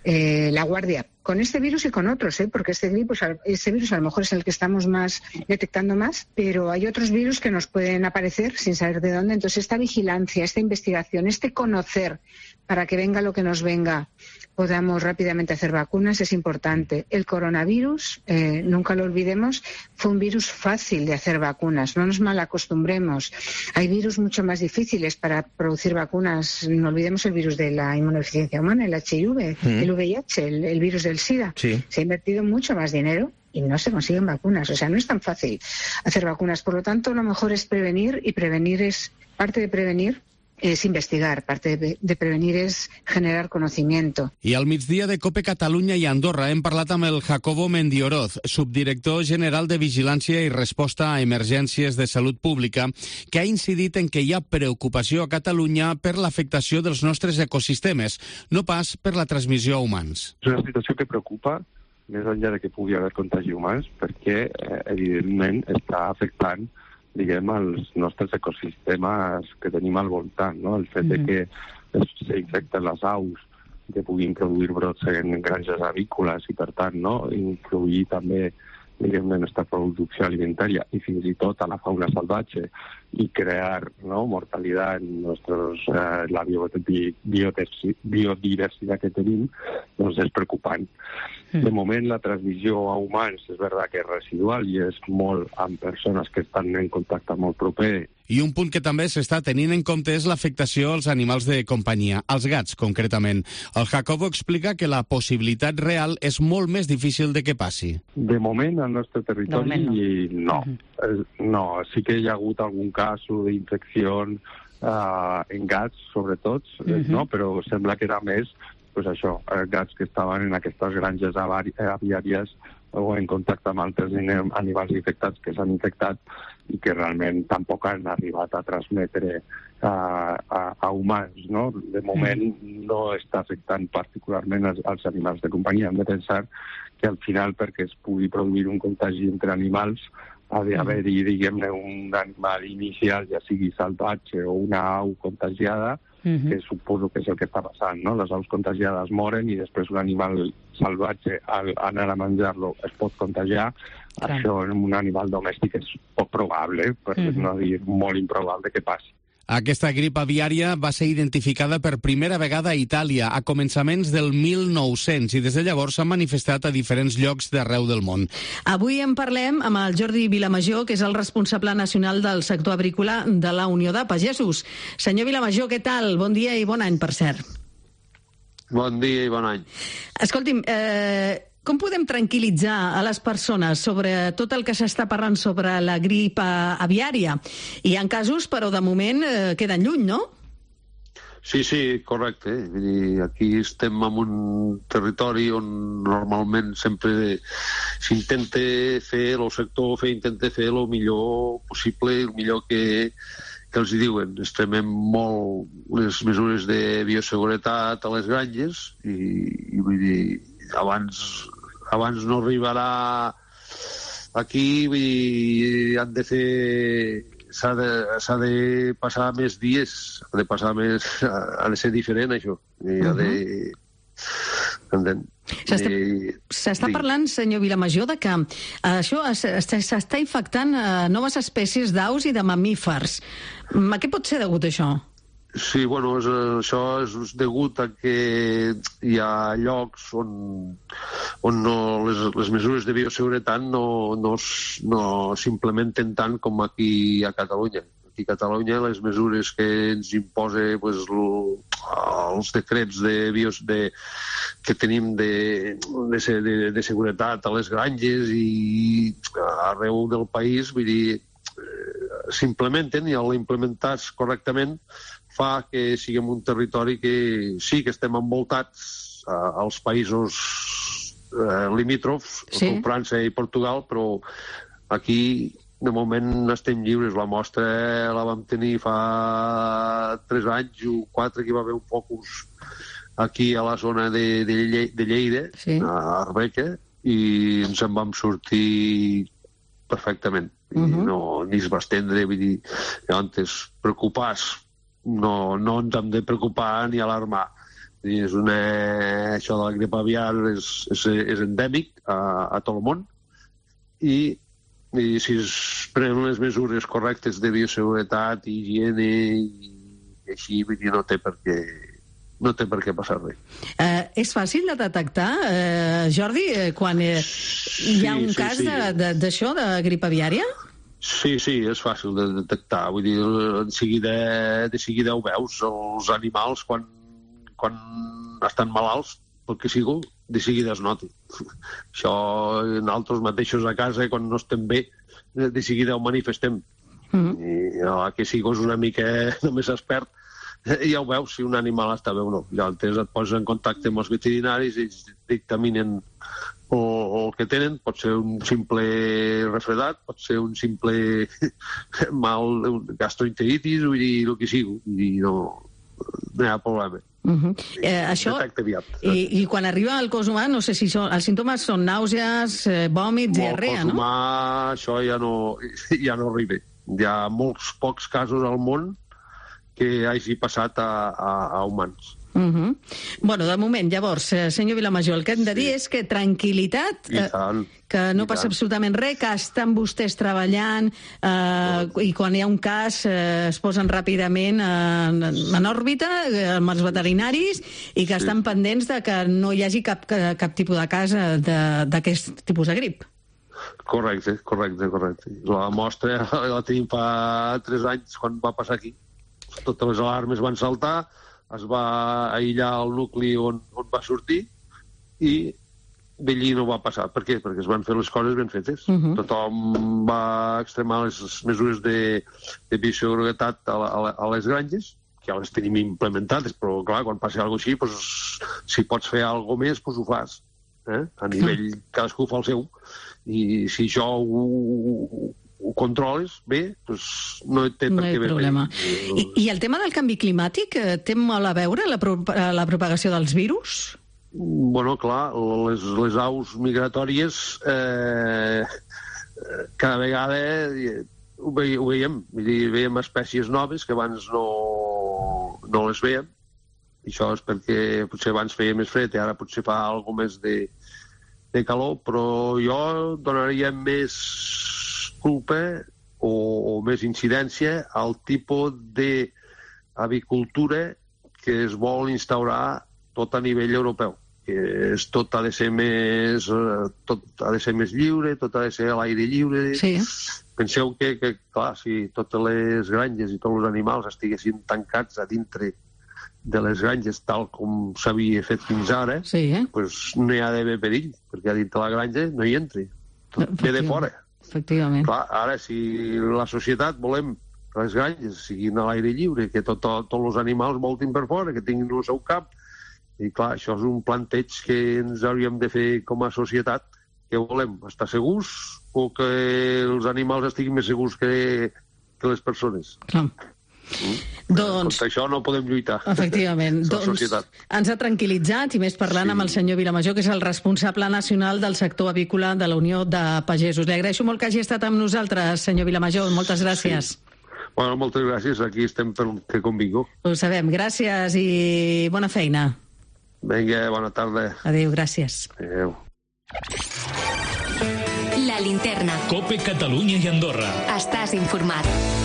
guardia con este virus y con otros, porque este virus a lo mejor es el que estamos detectando más, pero hay otros virus que nos pueden aparecer sin saber de dónde. Entonces, esta vigilancia, esta investigación, este conocer, para que venga lo que nos venga, podamos rápidamente hacer vacunas, es importante. El coronavirus, nunca lo olvidemos, fue un virus fácil de hacer vacunas. No nos malacostumbremos. Hay virus mucho más difíciles para producir vacunas. No olvidemos el virus de la inmunodeficiencia humana, el HIV, el VIH, el virus del SIDA. Sí. Se ha invertido mucho más dinero y no se consiguen vacunas. O sea, no es tan fácil hacer vacunas. Por lo tanto, lo mejor es prevenir, y parte de prevenir és investigar, parte de prevenir és generar conocimiento. I al migdia de Cope Catalunya i Andorra hem parlat amb el Jacobo Mendioroz, subdirector general de Vigilància i Resposta a Emergències de Salut Pública, que ha incidit en que hi ha preocupació a Catalunya per l'afectació dels nostres ecosistemes, no pas per la transmissió a humans. És una situació que preocupa, més enllà de que pugui haver contagi humans, perquè, evidentment, està afectant els nostres ecosistemes que tenim al voltant, no? El fet de que s'infecten les aus, que puguin produir brots en granges avícoles i, per tant, influir també en aquesta producció alimentària i fins i tot a la fauna salvatge i crear mortalitat en la biodiversitat que tenim, doncs és preocupant. De moment, la transmissió a humans és veritat que és residual i és molt amb persones que estan en contacte molt proper. I un punt que també s'està tenint en compte és l'afectació als animals de companyia, als gats, concretament. El Jacobo explica que la possibilitat real és molt més difícil de que passi. De moment, al nostre territori, no. No, sí que hi ha hagut algun cas d'infecció en gats, sobretot, però sembla que era més gats que estaven en aquestes granges aviàries o en contacte amb altres animals infectats que s'han infectat i que realment tampoc han arribat a transmetre a humans, no? De moment no està afectant particularment als animals de companyia. Hem de pensar que al final, perquè es pugui produir un contagi entre animals, ha d'haver-hi, diguem-ne, un animal inicial, ja sigui salvatge o una au contagiada, que suposo que és el que està passant, no? Les aus contagiades moren i després un animal salvatge, al anar a menjar-lo, es pot contagiar. Això en un animal domèstic és poc probable, per no dir molt improbable que passi. Aquesta grip aviària va ser identificada per primera vegada a Itàlia a començaments del 1900 i des de llavors s'ha manifestat a diferents llocs d'arreu del món. Avui en parlem amb el Jordi Vilamajor, que és el responsable nacional del sector agrícola de la Unió de Pagesos. Senyor Vilamajor, què tal? Bon dia i bon any, per cert. Bon dia i bon any. Escolti'm, com podem tranquil·litzar a les persones sobre tot el que s'està parlant sobre la grip aviària? Hi ha casos, però de moment queden lluny, no? Sí, correcte. Vull dir, aquí estem en un territori on normalment sempre s'intenta fer, el sector intenta fer el millor possible, el millor que els hi diuen. Extremem molt les mesures de bioseguretat a les granges i vull dir, abans no arribarà aquí, vull dir, han de fer... S'ha de passar més dies, ha de ser diferent, això. Ha de... S'està parlant, senyor Vilamajor, de que això s'està infectant noves espècies d'aus i de mamífers. A què pot ser degut això? Sí, bueno, això és degut a que hi ha llocs on les mesures de bioseguretat no s'implementen tant com aquí a Catalunya. Aquí a Catalunya les mesures que ens imposa els decrets que tenim de seguretat a les granges i arreu del país, vull dir, s'implementen i al implementar-se correctament fa que siguem un territori que sí que estem envoltats als països limítrofs, com França i Portugal, però aquí de moment estem lliures. La mostra la vam tenir fa 3 anys o 4, que hi va haver un focus aquí a la zona de Lleida, a Arbeca, i ens en vam sortir perfectament. Ni es va estendre, vull dir, antes preocupats no ens hem de preocupar ni alarmar. Això de la grip aviar és endèmic a tot el món i si es prenen les mesures correctes de bioseguretat i higiene i així, vull dir, no té per què passar res. És fàcil de detectar, Jordi, quan hi ha un cas d'això, de grip aviària? Sí, és fàcil de detectar. Vull dir, de seguida ho veus. Els animals, quan estan malalts, pel que sigui, de seguida es noti. Això, nosaltres mateixos a casa, quan no estem bé, de seguida ho manifestem. I que siguis una mica només expert, ja ho veus, si un animal està bé o no. Llavors et poses en contacte amb els veterinaris i ells dictaminen el que tenen. Pot ser un simple refredat, pot ser un simple mal, gastroenteritis, vull dir, el que sigui. Vull dir, no hi ha problema. Això, i quan arriba al cos humà, no sé si els símptomes són nàusees, vòmits, diarrea, no? Al cos humà això ja no arriba. Hi ha molts pocs casos al món que hagi passat a humans. Bueno, de moment, llavors, senyor Vilamajor, el que hem de dir és que tranquil·litat, que no passa absolutament res, que estan vostès treballant i quan hi ha un cas es posen ràpidament en òrbita amb els veterinaris i que estan pendents de que no hi hagi cap tipus de cas d'aquest tipus de grip. Correcte. La mostra la tenim fa 3 anys, quan va passar aquí. Totes les alarmes van saltar, es va aïllar el nucli on va sortir i d'allí no va passar. Per què? Perquè es van fer les coses ben fetes. Tothom va extremar les mesures de bioseguretat a les granges, que ja les tenim implementades, però clar, quan passi alguna cosa així, si pots fer alguna més, ho fas. A nivell, cadascú fa el seu. I si això ho controles bé, doncs no té per què haver problema. I el tema del canvi climàtic té molt a veure la propagació dels virus? Bueno, clar, les aus migratòries cada vegada ho veiem. Veiem espècies noves que abans no les veiem. I això és perquè potser abans feia més fred i ara potser fa alguna més de calor, però jo donaria més culpa o més incidència al tipus d'avicultura que es vol instaurar tot a nivell europeu, que tot ha de ser més lliure, tot ha de ser a l'aire lliure. Penseu que clar, si totes les granges i tots els animals estiguessin tancats a dintre de les granges tal com s'havia fet fins ara, pues no hi ha d'haver perill, perquè a dintre la granja no hi entri. Tot ve de fora. Efectivament. Clar, ara, si la societat volem que les granges siguin a l'aire lliure, que tots els animals voltin per fora, que tinguin el seu cap, i clar, això és un planteig que ens hauríem de fer com a societat. Què volem? Estar segurs o que els animals estiguin més segurs que les persones? Clar. Doncs... Contra això no podem lluitar. Efectivament. Doncs ens ha tranquil·litzat, i més parlant amb el senyor Vilamajor, que és el responsable nacional del sector avícola de la Unió de Pagesos. Li agraeixo molt que hagi estat amb nosaltres, senyor Vilamajor. Moltes gràcies. Sí. Bueno, moltes gràcies. Aquí estem perquè convingo. Ho sabem. Gràcies i bona feina. Vinga, bona tarda. Adéu, gràcies. Adéu. La Linterna. COPE Catalunya i Andorra. Estàs informat.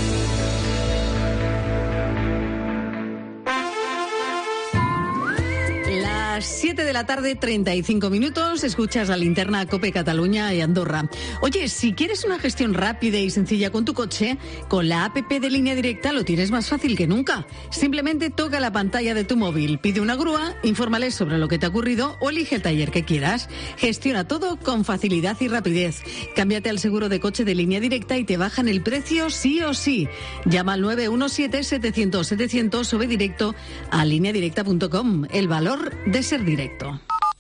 Las 7 de la tarde, 35 minutos, escuchas la Linterna COPE Cataluña y Andorra. Oye, si quieres una gestión rápida y sencilla con tu coche, con la APP de Línea Directa lo tienes más fácil que nunca. Simplemente toca la pantalla de tu móvil, pide una grúa, infórmales sobre lo que te ha ocurrido o elige el taller que quieras. Gestiona todo con facilidad y rapidez. Cámbiate al seguro de coche de Línea Directa y te bajan el precio sí o sí. Llama al 917-700-700 o ve directo a lineadirecta.com. El valor de ser directo.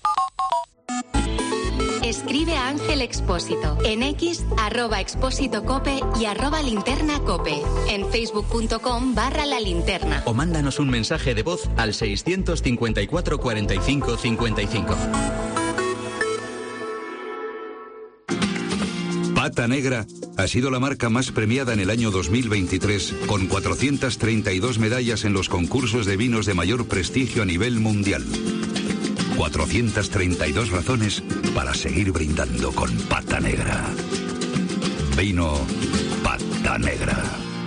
Escribe a Ángel Expósito en X, @expósitocope y @linternacope. En facebook.com/la linterna. O mándanos un mensaje de voz al 654 45 55. Pata Negra ha sido la marca más premiada en el año 2023, con 432 medallas en los concursos de vinos de mayor prestigio a nivel mundial. 432 razones para seguir brindando con Pata Negra. Vino Pata Negra.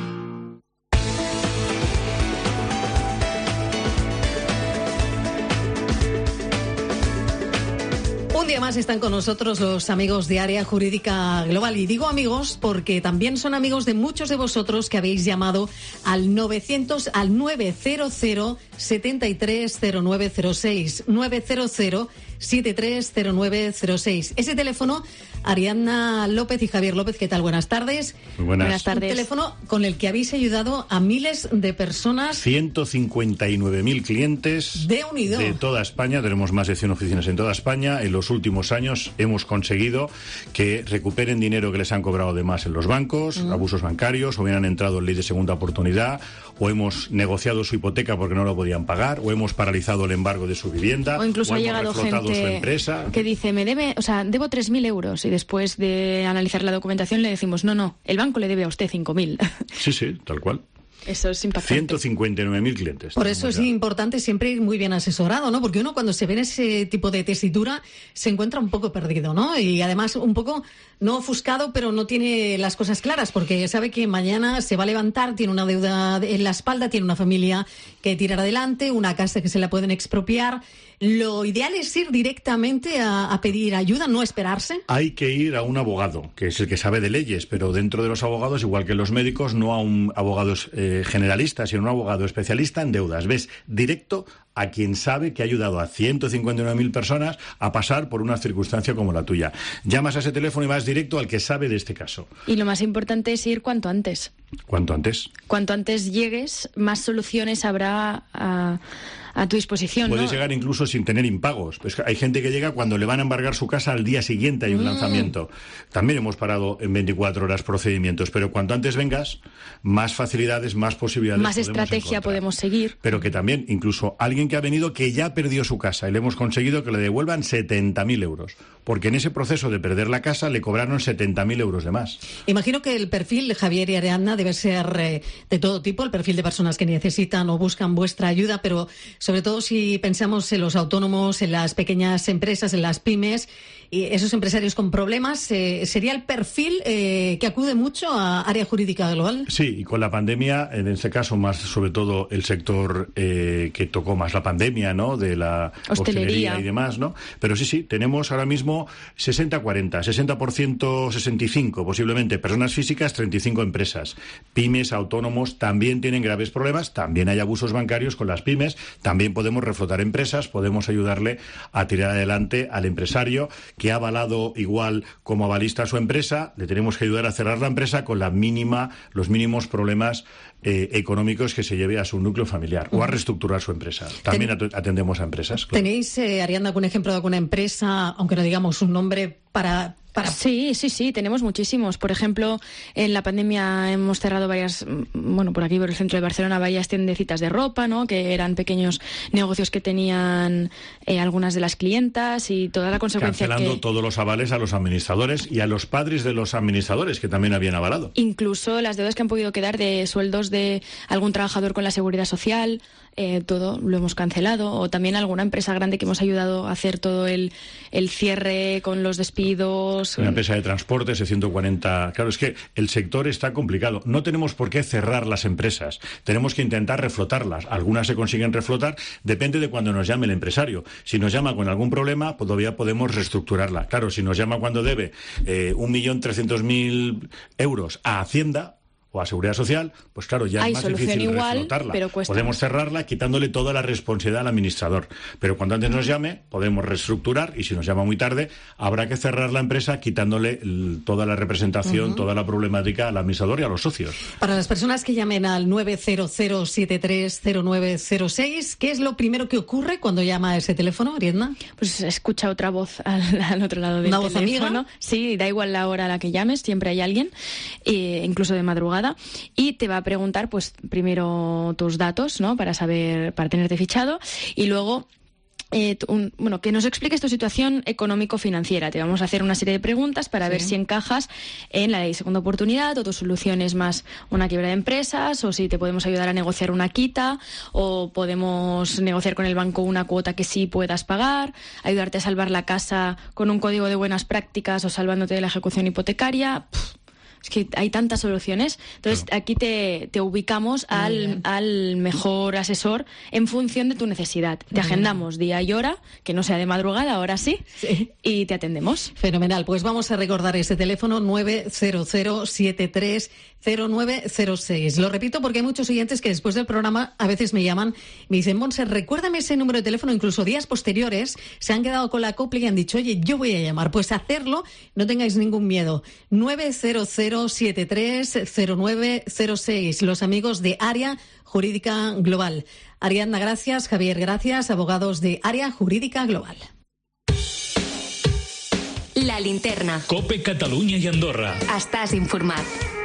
Un día más están con nosotros los amigos de Área Jurídica Global. Y digo amigos porque también son amigos de muchos de vosotros que habéis llamado al 900 730906. 900-730906. Ese teléfono, Ariadna López y Javier López, ¿qué tal? Buenas tardes. Muy buenas. Buenas tardes. Un teléfono con el que habéis ayudado a miles de personas. 159.000 clientes de unido de toda España. Tenemos más de 100 oficinas en toda España. En los últimos años hemos conseguido que recuperen dinero que les han cobrado de más en los bancos, abusos bancarios, o bien han entrado en ley de segunda oportunidad, o hemos negociado su hipoteca porque no lo podían pagar, o hemos paralizado el embargo de su vivienda, o incluso ha llegado gente que dice, debo 3.000 euros, y después de analizar la documentación le decimos, no, el banco le debe a usted 5.000. Sí, tal cual. Eso es impactante. 159.000 clientes. Por eso es importante siempre ir muy bien asesorado, ¿no? Porque uno cuando se ve en ese tipo de tesitura se encuentra un poco perdido, ¿no? Y además un poco, no ofuscado, pero no tiene las cosas claras, porque sabe que mañana se va a levantar, tiene una deuda en la espalda, tiene una familia que tirar adelante, una casa que se la pueden expropiar. Lo ideal es ir directamente a pedir ayuda, no esperarse. Hay que ir a un abogado, que es el que sabe de leyes, pero dentro de los abogados, igual que los médicos, no a un abogado generalista, sino a un abogado especialista en deudas. Ves directo a quien sabe que ha ayudado a 159.000 personas a pasar por una circunstancia como la tuya. Llamas a ese teléfono y vas directo al que sabe de este caso. Y lo más importante es ir cuanto antes. ¿Cuánto antes? Cuanto antes llegues, más soluciones habrá a tu disposición. Puedes llegar incluso sin tener impagos. Pues hay gente que llega cuando le van a embargar su casa al día siguiente, hay un lanzamiento. También hemos parado en 24 horas procedimientos, pero cuanto antes vengas, más facilidades, más posibilidades. Más estrategia podemos seguir. Pero que también, incluso alguien que ha venido que ya perdió su casa y le hemos conseguido que le devuelvan 70.000 euros. Porque en ese proceso de perder la casa le cobraron 70.000 euros de más. Imagino que el perfil, Javier y Ariadna, debe ser de todo tipo, el perfil de personas que necesitan o buscan vuestra ayuda, pero sobre todo si pensamos en los autónomos, en las pequeñas empresas, en las pymes, y esos empresarios con problemas, ¿sería el perfil que acude mucho a Área Jurídica Global? Sí, y con la pandemia, en este caso más sobre todo el sector que tocó más la pandemia, ¿no? De la hostelería y demás, ¿no? Pero sí, tenemos ahora mismo 21, 60-40, 60%, 65 posiblemente, personas físicas, 35 empresas. Pymes, autónomos también tienen graves problemas, también hay abusos bancarios con las pymes, también podemos reflotar empresas, podemos ayudarle a tirar adelante al empresario que ha avalado igual como avalista a su empresa, le tenemos que ayudar a cerrar la empresa con los mínimos problemas económicos que se lleve a su núcleo familiar o a reestructurar su empresa. También atendemos a empresas. Claro. ¿Tenéis, Ariadna, algún ejemplo de alguna empresa, aunque no digamos un nombre, para...? Sí, tenemos muchísimos. Por ejemplo, en la pandemia hemos cerrado varias, por aquí por el centro de Barcelona, varias tiendecitas de ropa, ¿no? Que eran pequeños negocios que tenían algunas de las clientas y toda la consecuencia cancelando todos los avales a los administradores y a los padres de los administradores que también habían avalado. Incluso las deudas que han podido quedar de sueldos de algún trabajador con la Seguridad Social, todo lo hemos cancelado. O también alguna empresa grande que hemos ayudado a hacer todo el cierre con los despidos. Una empresa de transportes de 140... Claro, es que el sector está complicado. No tenemos por qué cerrar las empresas. Tenemos que intentar reflotarlas. Algunas se consiguen reflotar. Depende de cuando nos llame el empresario. Si nos llama con algún problema, pues todavía podemos reestructurarla. Claro, si nos llama cuando debe 1.300.000 euros a Hacienda o a Seguridad Social, pues claro, ya hay es más difícil reflotarla. Pero cuesta. Podemos cerrarla quitándole toda la responsabilidad al administrador. Pero cuando antes nos llame, podemos reestructurar, y si nos llama muy tarde, habrá que cerrar la empresa quitándole toda la representación, toda la problemática al administrador y a los socios. Para las personas que llamen al 900730906, ¿qué es lo primero que ocurre cuando llama a ese teléfono, Ariadna? Pues escucha otra voz al otro lado del teléfono. ¿Una voz amiga? Sí, da igual la hora a la que llames, siempre hay alguien, incluso de madrugada, y te va a preguntar, pues, primero tus datos, ¿no? Para tenerte fichado, y luego que nos expliques tu situación económico-financiera. Te vamos a hacer una serie de preguntas para ver si encajas en la ley de segunda oportunidad, o tu solución es más una quiebra de empresas, o si te podemos ayudar a negociar una quita, o podemos negociar con el banco una cuota que sí puedas pagar, ayudarte a salvar la casa con un código de buenas prácticas o salvándote de la ejecución hipotecaria. Es que hay tantas soluciones. Entonces, aquí te ubicamos al mejor asesor en función de tu necesidad. Te agendamos día y hora, que no sea de madrugada, ahora sí, y te atendemos. Fenomenal. Pues vamos a recordar ese teléfono 900730906. Lo repito porque hay muchos oyentes que después del programa a veces me llaman y me dicen: Montse, recuérdame ese número de teléfono. Incluso días posteriores se han quedado con la copla y han dicho: oye, yo voy a llamar. Pues hacerlo, no tengáis ningún miedo. 900730906. Los amigos de Área Jurídica Global. Ariadna, gracias. Javier, gracias. Abogados de Área Jurídica Global. La linterna. COPE Catalunya i Andorra. Estàs informat.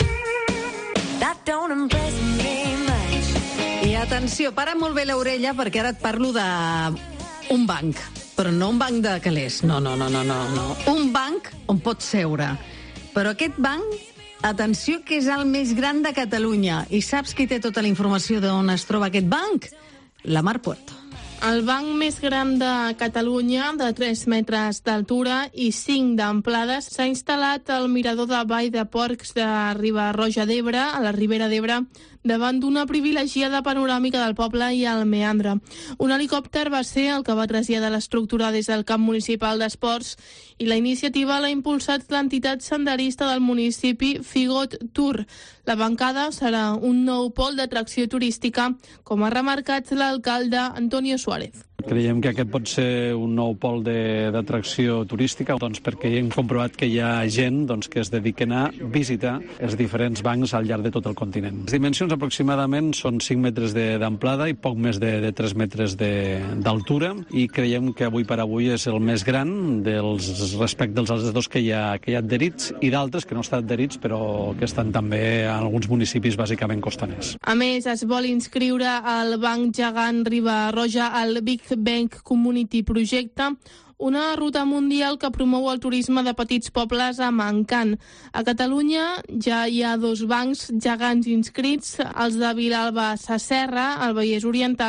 I atenció, para molt bé l'orella, perquè ara et parlo d'un banc. Però no un banc de calés. No. Un banc on pots seure. Però aquest banc, atenció, que és el més gran de Catalunya. I saps qui té tota la informació d'on es troba aquest banc? La Mar Puerto. El banc més gran de Catalunya, de 3 metres d'altura i 5 d'amplada, s'ha instal·lat al mirador de Vall de Porcs de Riba-roja d'Ebre, a la Ribera d'Ebre, davant d'una privilegiada panoràmica del poble i el meandre. Un helicòpter va ser el que va traslladar l'estructura des del camp municipal d'esports, i la iniciativa l'ha impulsat l'entitat senderista del municipi, Figot Tour. La bancada serà un nou pol d'atracció turística, com ha remarcat l'alcalde Antonio Suárez. Creiem que aquest pot ser un nou pol d'atracció turística, perquè hem comprovat que hi ha gent que es dediquen a visitar els diferents bancs al llarg de tot el continent. Les dimensions aproximadament són 5 metres d'amplada i poc més de 3 metres d'altura, i creiem que avui per avui és el més gran respecte dels altres dos que hi ha adherits, i d'altres que no estan adherits però que estan també en alguns municipis bàsicament costaners. A més, es vol inscriure al Banc Gegant Riba-roja al Big Bank Community Projecte, una ruta mundial que promou el turisme de petits pobles amb encant. A Catalunya ja hi ha 2 bancs gegants inscrits, els de Vilalba Sasserra, al Vallès Oriental,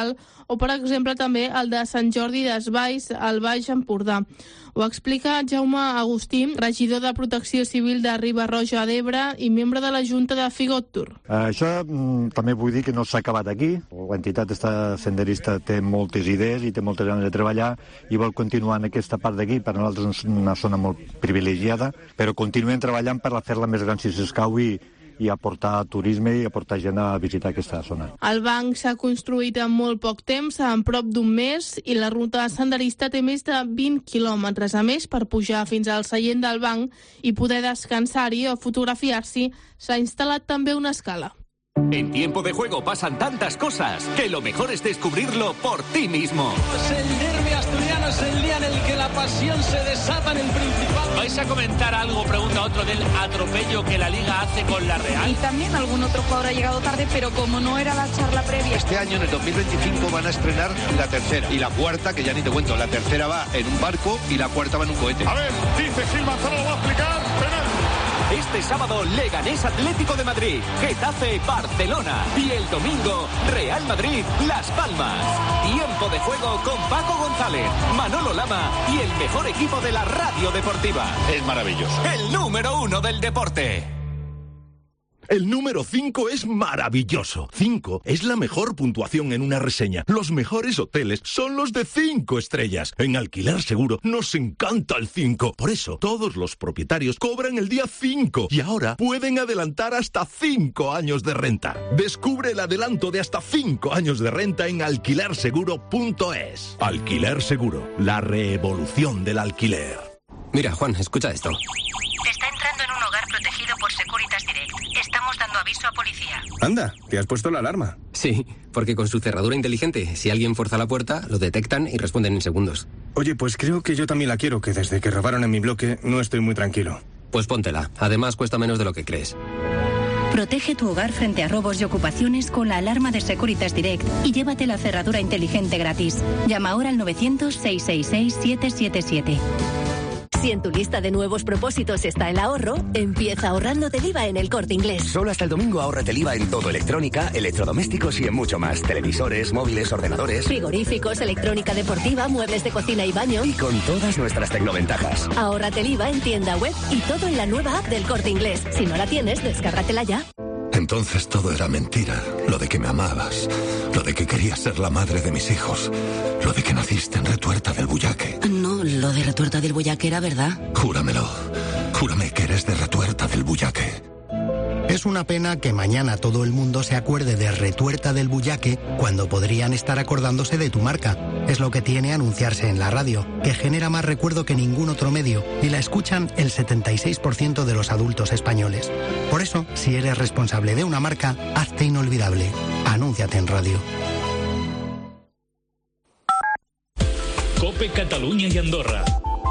o, per exemple, també el de Sant Jordi Desvalls, al Baix Empordà. Ho explica Jaume Agustí, regidor de Protecció Civil de Riba-roja d'Ebre i membre de la Junta de Figottur. Això també vull dir que no s'ha acabat aquí. L'entitat senderista té moltes idees i té moltes ganes de treballar i vol continuar en aquesta part d'aquí. Per nosaltres és una zona molt privilegiada, però continuem treballant per fer-la més gran si s'escau i aportar turisme i aportar gent a visitar aquesta zona. El banc s'ha construït en molt poc temps, en prop d'un mes, i la ruta senderista té més de 20 quilòmetres. A més, per pujar fins al seient del banc i poder descansar-hi o fotografiar-s'hi, s'ha instal·lat també una escala. En Tiempo de Juego pasan tantas cosas que lo mejor es descubrirlo por ti mismo. El derbi asturiano es el día en el que la pasión se desata en el Principado. ¿Vais a comentar algo, pregunta otro, del atropello que la Liga hace con la Real? Y también algún otro jugador ha llegado tarde, pero como no era la charla previa. Este año, en el 2025, van a estrenar la tercera y la cuarta, que ya ni te cuento. La tercera va en un barco y la cuarta va en un cohete. A ver, dice Gil Manzano, lo va a explicar. Penal. Este sábado, Leganés Atlético de Madrid, Getafe Barcelona y el domingo, Real Madrid Las Palmas. Tiempo de Juego con Paco González, Manolo Lama y el mejor equipo de la radio deportiva. Es maravilloso. El número 1 del deporte. El número 5 es maravilloso. 5 es la mejor puntuación en una reseña. Los mejores hoteles son los de 5 estrellas. En Alquiler Seguro nos encanta el 5. Por eso, todos los propietarios cobran el día 5 y ahora pueden adelantar hasta 5 años de renta. Descubre el adelanto de hasta 5 años de renta en alquilerseguro.es. Alquiler Seguro, la revolución del alquiler. Mira, Juan, escucha esto. Está entrando en un hogar protegido por Securitas Direct. Estamos dando aviso a policía. Anda, ¿te has puesto la alarma? Sí, porque con su cerradura inteligente, si alguien fuerza la puerta, lo detectan y responden en segundos. Oye, pues creo que yo también la quiero, que desde que robaron en mi bloque no estoy muy tranquilo. Pues póntela. Además, cuesta menos de lo que crees. Protege tu hogar frente a robos y ocupaciones con la alarma de Securitas Direct y llévate la cerradura inteligente gratis. Llama ahora al 900-666-777. Si en tu lista de nuevos propósitos está el ahorro, empieza ahorrando del IVA en El Corte Inglés. Solo hasta el domingo ahórrate el IVA en todo: electrónica, electrodomésticos y en mucho más. Televisores, móviles, ordenadores, Frigoríficos, electrónica deportiva, muebles de cocina y baño. y con todas nuestras tecnoventajas. Ahórrate el IVA en tienda web y todo en la nueva app del Corte Inglés. Si no la tienes, descárgatela ya. Entonces todo era mentira. Lo de que me amabas, lo de que querías ser la madre de mis hijos, lo de que naciste en Retuerta del Bullaque. No, lo de Retuerta del Bullaque era verdad. Júramelo. Júrame que eres de Retuerta del Bullaque. Es una pena que mañana todo el mundo se acuerde de Retuerta del Bullaque cuando podrían estar acordándose de tu marca. Es lo que tiene anunciarse en la radio, que genera más recuerdo que ningún otro medio y la escuchan el 76% de los adultos españoles. Por eso, si eres responsable de una marca, hazte inolvidable. Anúnciate en radio. COPE Cataluña y Andorra.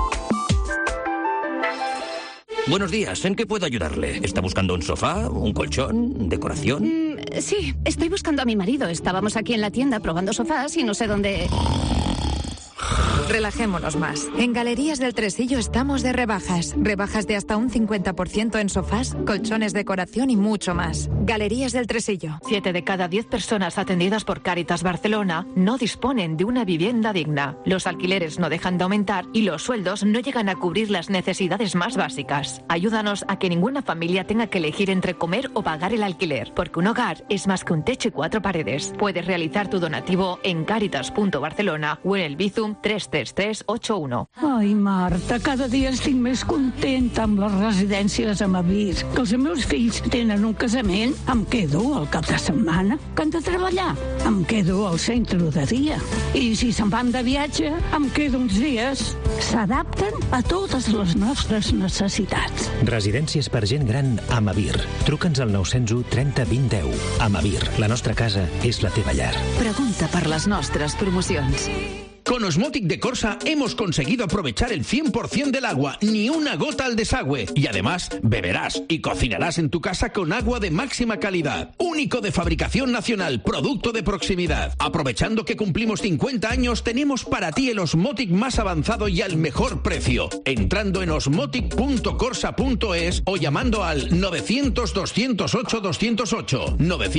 Buenos días, ¿en qué puedo ayudarle? ¿Está buscando un sofá, un colchón, decoración? Sí, estoy buscando a mi marido. Estábamos aquí en la tienda probando sofás y no sé dónde... Relajémonos más. En Galerías del Tresillo estamos de rebajas. Rebajas de hasta un 50% en sofás, colchones, decoración y mucho más. Galerías del Tresillo. 7 de cada 10 personas atendidas por Cáritas Barcelona no disponen de una vivienda digna. Los alquileres no dejan de aumentar y los sueldos no llegan a cubrir las necesidades más básicas. Ayúdanos a que ninguna familia tenga que elegir entre comer o pagar el alquiler, porque un hogar es más que un techo y 4 paredes. Puedes realizar tu donativo en caritas.barcelona o en el Bizum 33381. Ai, Marta, cada dia estic més contenta amb les residències a Mavir. Que els meus fills tenen un casament, em quedo al cap de setmana. Que han de treballar, em quedo al centre de dia. I si se'n van de viatge, em quedo uns dies. S'adapten a totes les nostres necessitats. Residències per gent gran a Mavir. Truca'ns al 901 30 20 10. A Mavir, la nostra casa és la teva llar. Pregunta per les nostres promocions. Con Osmotic de Corsa hemos conseguido aprovechar el 100% del agua, ni una gota al desagüe. Y además, beberás y cocinarás en tu casa con agua de máxima calidad. Único de fabricación nacional, producto de proximidad. Aprovechando que cumplimos 50 años, tenemos para ti el Osmotic más avanzado y al mejor precio. Entrando en osmotic.corsa.es o llamando al 900-208-208.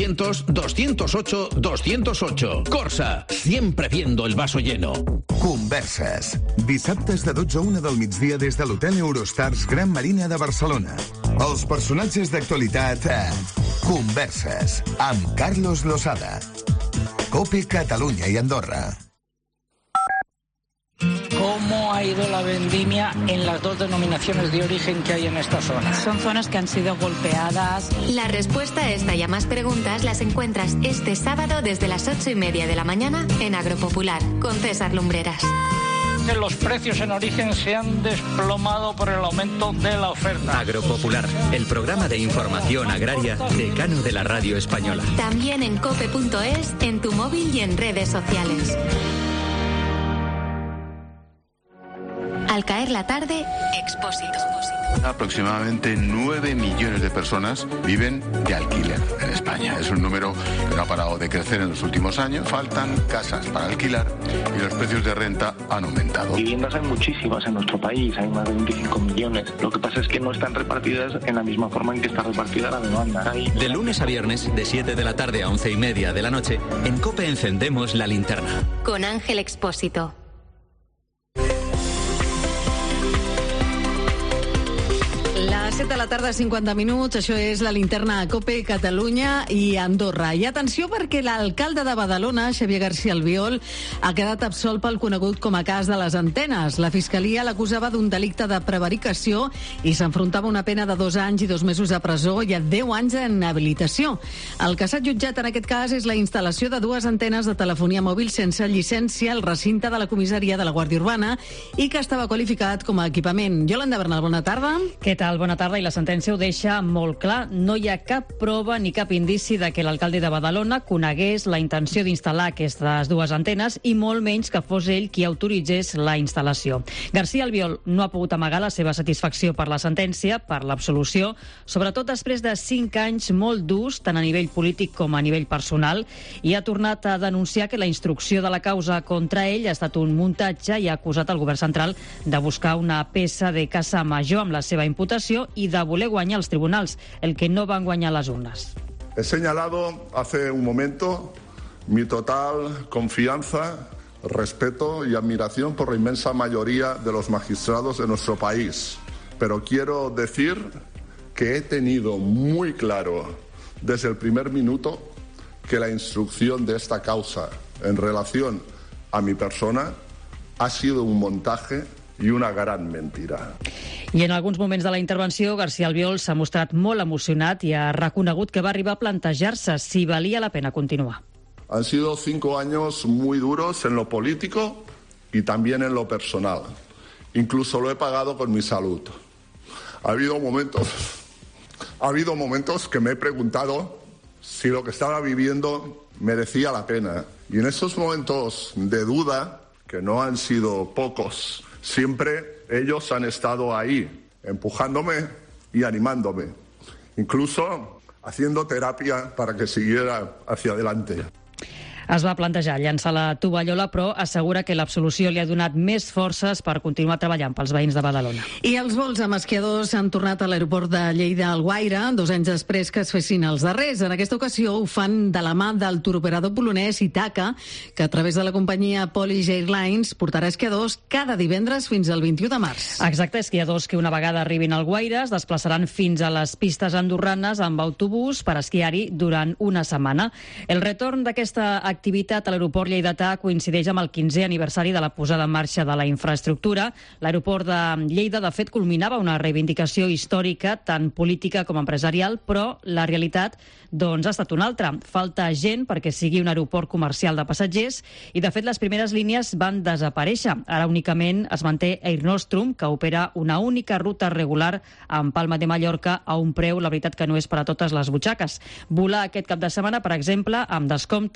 900-208-208. Corsa, siempre viendo el vaso lleno. Converses. Dissabtes de 12 a 1 del migdia des de l'Hotel Eurostars Gran Marina de Barcelona. Els personatges d'actualitat a Converses amb Carlos Losada. COPE Catalunya y Andorra. ¿Cómo ha ido la vendimia en las dos denominaciones de origen que hay en esta zona? Son zonas que han sido golpeadas. La respuesta a esta y a más preguntas las encuentras este sábado desde las 8:30 de la mañana en Agropopular, con César Lumbreras. Que los precios en origen se han desplomado por el aumento de la oferta. Agropopular, el programa de información agraria decano de la radio española. También en cope.es, en tu móvil y en redes sociales. Al caer la tarde, Expósito. Aproximadamente 9 millones de personas viven de alquiler en España. Es un número que no ha parado de crecer en los últimos años. Faltan casas para alquilar y los precios de renta han aumentado. Viviendas hay muchísimas en nuestro país, hay más de 25 millones. Lo que pasa es que no están repartidas en la misma forma en que está repartida la demanda. De lunes a viernes, de 7 de la tarde a 11:30 de la noche, en COPE encendemos la linterna. Con Ángel Expósito. Les 7 de la tarda, 50 minuts, això és la linterna a COPE, Catalunya i Andorra. I atenció perquè l'alcalde de Badalona, Xavier García Albiol, ha quedat absolt pel conegut com a cas de les antenes. La Fiscalia l'acusava d'un delicte de prevaricació i s'enfrontava a una pena de 2 anys i 2 mesos de presó i a 10 anys d'inhabilitació. El que s'ha jutjat en aquest cas és la instal·lació de 2 antenes de telefonia mòbil sense llicència al recinte de la comissaria de la Guàrdia Urbana i que estava qualificat com a equipament. Yolanda Bernal, bona tarda. Què tal? Bona tarda. I la sentència ho deixa molt clar. No hi ha cap prova ni cap indici de que l'alcalde de Badalona conegués la intenció d'instal·lar aquestes 2 antenes i molt menys que fos ell qui autoritzés la instal·lació. García Albiol no ha pogut amagar la seva satisfacció per la sentència, per l'absolució, sobretot després de 5 anys molt durs, tant a nivell polític com a nivell personal, i ha tornat a denunciar que la instrucció de la causa contra ell ha estat un muntatge i ha acusat el govern central de buscar una peça de casa major amb la seva imputació i de voler guanyar els tribunals, el que no van guanyar les urnes. He señalado hace un momento mi total confianza, respeto y admiración por la inmensa mayoría de los magistrados de nuestro país. Pero quiero decir que he tenido muy claro desde el primer minuto que la instrucción de esta causa en relación a mi persona ha sido un montaje i una gran mentira. I en alguns moments de la intervenció, García Albiol s'ha mostrat molt emocionat i ha reconegut que va arribar a plantejar-se si valia la pena continuar. Han sido 5 años muy duros en lo político y también en lo personal. Incluso lo he pagado con mi salud. Ha habido momentos que me he preguntado si lo que estaba viviendo merecía la pena. Y en esos momentos de duda, que no han sido pocos, siempre ellos han estado ahí, empujándome y animándome, incluso haciendo terapia para que siguiera hacia adelante. Es va plantejar llançar la tovallola, però assegura que l'absolució li ha donat més forces per continuar treballant pels veïns de Badalona. I els vols amb esquiadors han tornat a l'aeroport de Lleida-Alguaire 2 anys després que es fessin els darrers. En aquesta ocasió ho fan de la mà del turoperador polonès Ithaca, que a través de la companyia Polish Airlines portarà esquiadors cada divendres fins al 21 de març. Exacte, esquiadors que una vegada arribin al Alguaire es desplaçaran fins a les pistes andorranes amb autobús per esquiar-hi durant una setmana. El retorn d'aquesta activitat a l'aeroport lleidatà coincideix amb el 15è aniversari de la posada en marxa de la infraestructura. L'aeroport de Lleida, de fet, culminava una reivindicació històrica, tant política com empresarial, però la realitat doncs, ha estat una altra. Falta gent perquè sigui un aeroport comercial de passatgers i, de fet, les primeres línies van desaparèixer. Ara únicament es manté Air Nostrum, que opera una única ruta regular en Palma de Mallorca a un preu, la veritat, que no és per a totes les butxaques. Volar aquest cap de setmana, per exemple, amb descompte, sortir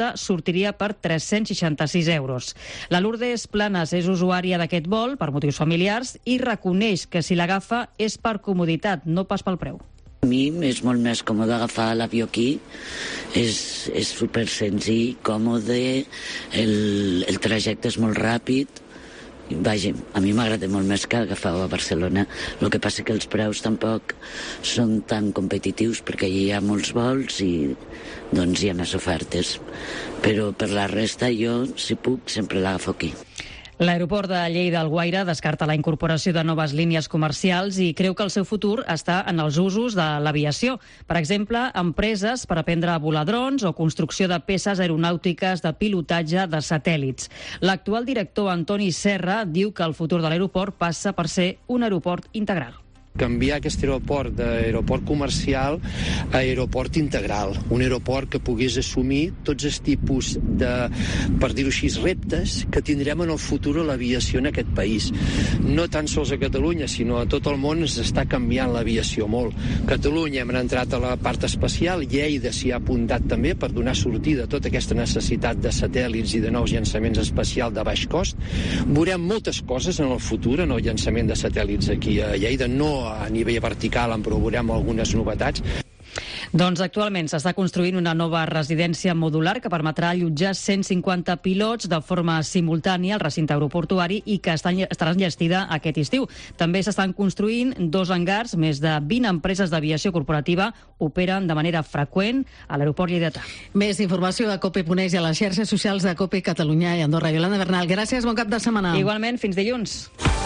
sortiria per 366 euros. La Lourdes Planes és usuària d'aquest vol per motius familiars i reconeix que si l'agafa és per comoditat, no pas pel preu. A mi és molt més còmode agafar l'avió aquí, és super senzill, còmode, el trajecte és molt ràpid. Vaja, a mi m'agrada molt més que agafar a Barcelona. El que passa que els preus tampoc són tan competitius perquè hi ha molts vols i doncs hi ha les ofertes. Però per la resta jo, si puc, sempre l'agafo aquí. L'aeroport de Lleida-Alguaire descarta la incorporació de noves línies comercials i creu que el seu futur està en els usos de l'aviació. Per exemple, empreses per aprendre a volar drons o construcció de peces aeronàutiques de pilotatge de satèl·lits. L'actual director Antoni Serra diu que el futur de l'aeroport passa per ser un aeroport integral. Canviar aquest aeroport d'aeroport comercial a aeroport integral. Un aeroport que pogués assumir tots els tipus de, per dir-ho així, reptes que tindrem en el futur a l'aviació en aquest país. No tan sols a Catalunya, sinó a tot el món s'està canviant l'aviació molt. Catalunya hem entrat a la part espacial, Lleida s'hi ha apuntat també per donar sortida a tota aquesta necessitat de satèl·lits i de nous llançaments espacials de baix cost. Veurem moltes coses en el futur en el llançament de satèl·lits aquí a Lleida, no a nivell vertical, però veurem algunes novetats. Doncs actualment s'està construint una nova residència modular que permetrà allotjar 150 pilots de forma simultània al recinte aeroportuari i que estarà enllestida aquest estiu. També s'estan construint 2 hangars, més de 20 empreses d'aviació corporativa operen de manera freqüent a l'aeroport lleidatà. Més informació a COPE.es i a les xarxes socials de COPE Catalunya i Andorra. Iolanda Bernal, gràcies, bon cap de setmana. Igualment, fins dilluns.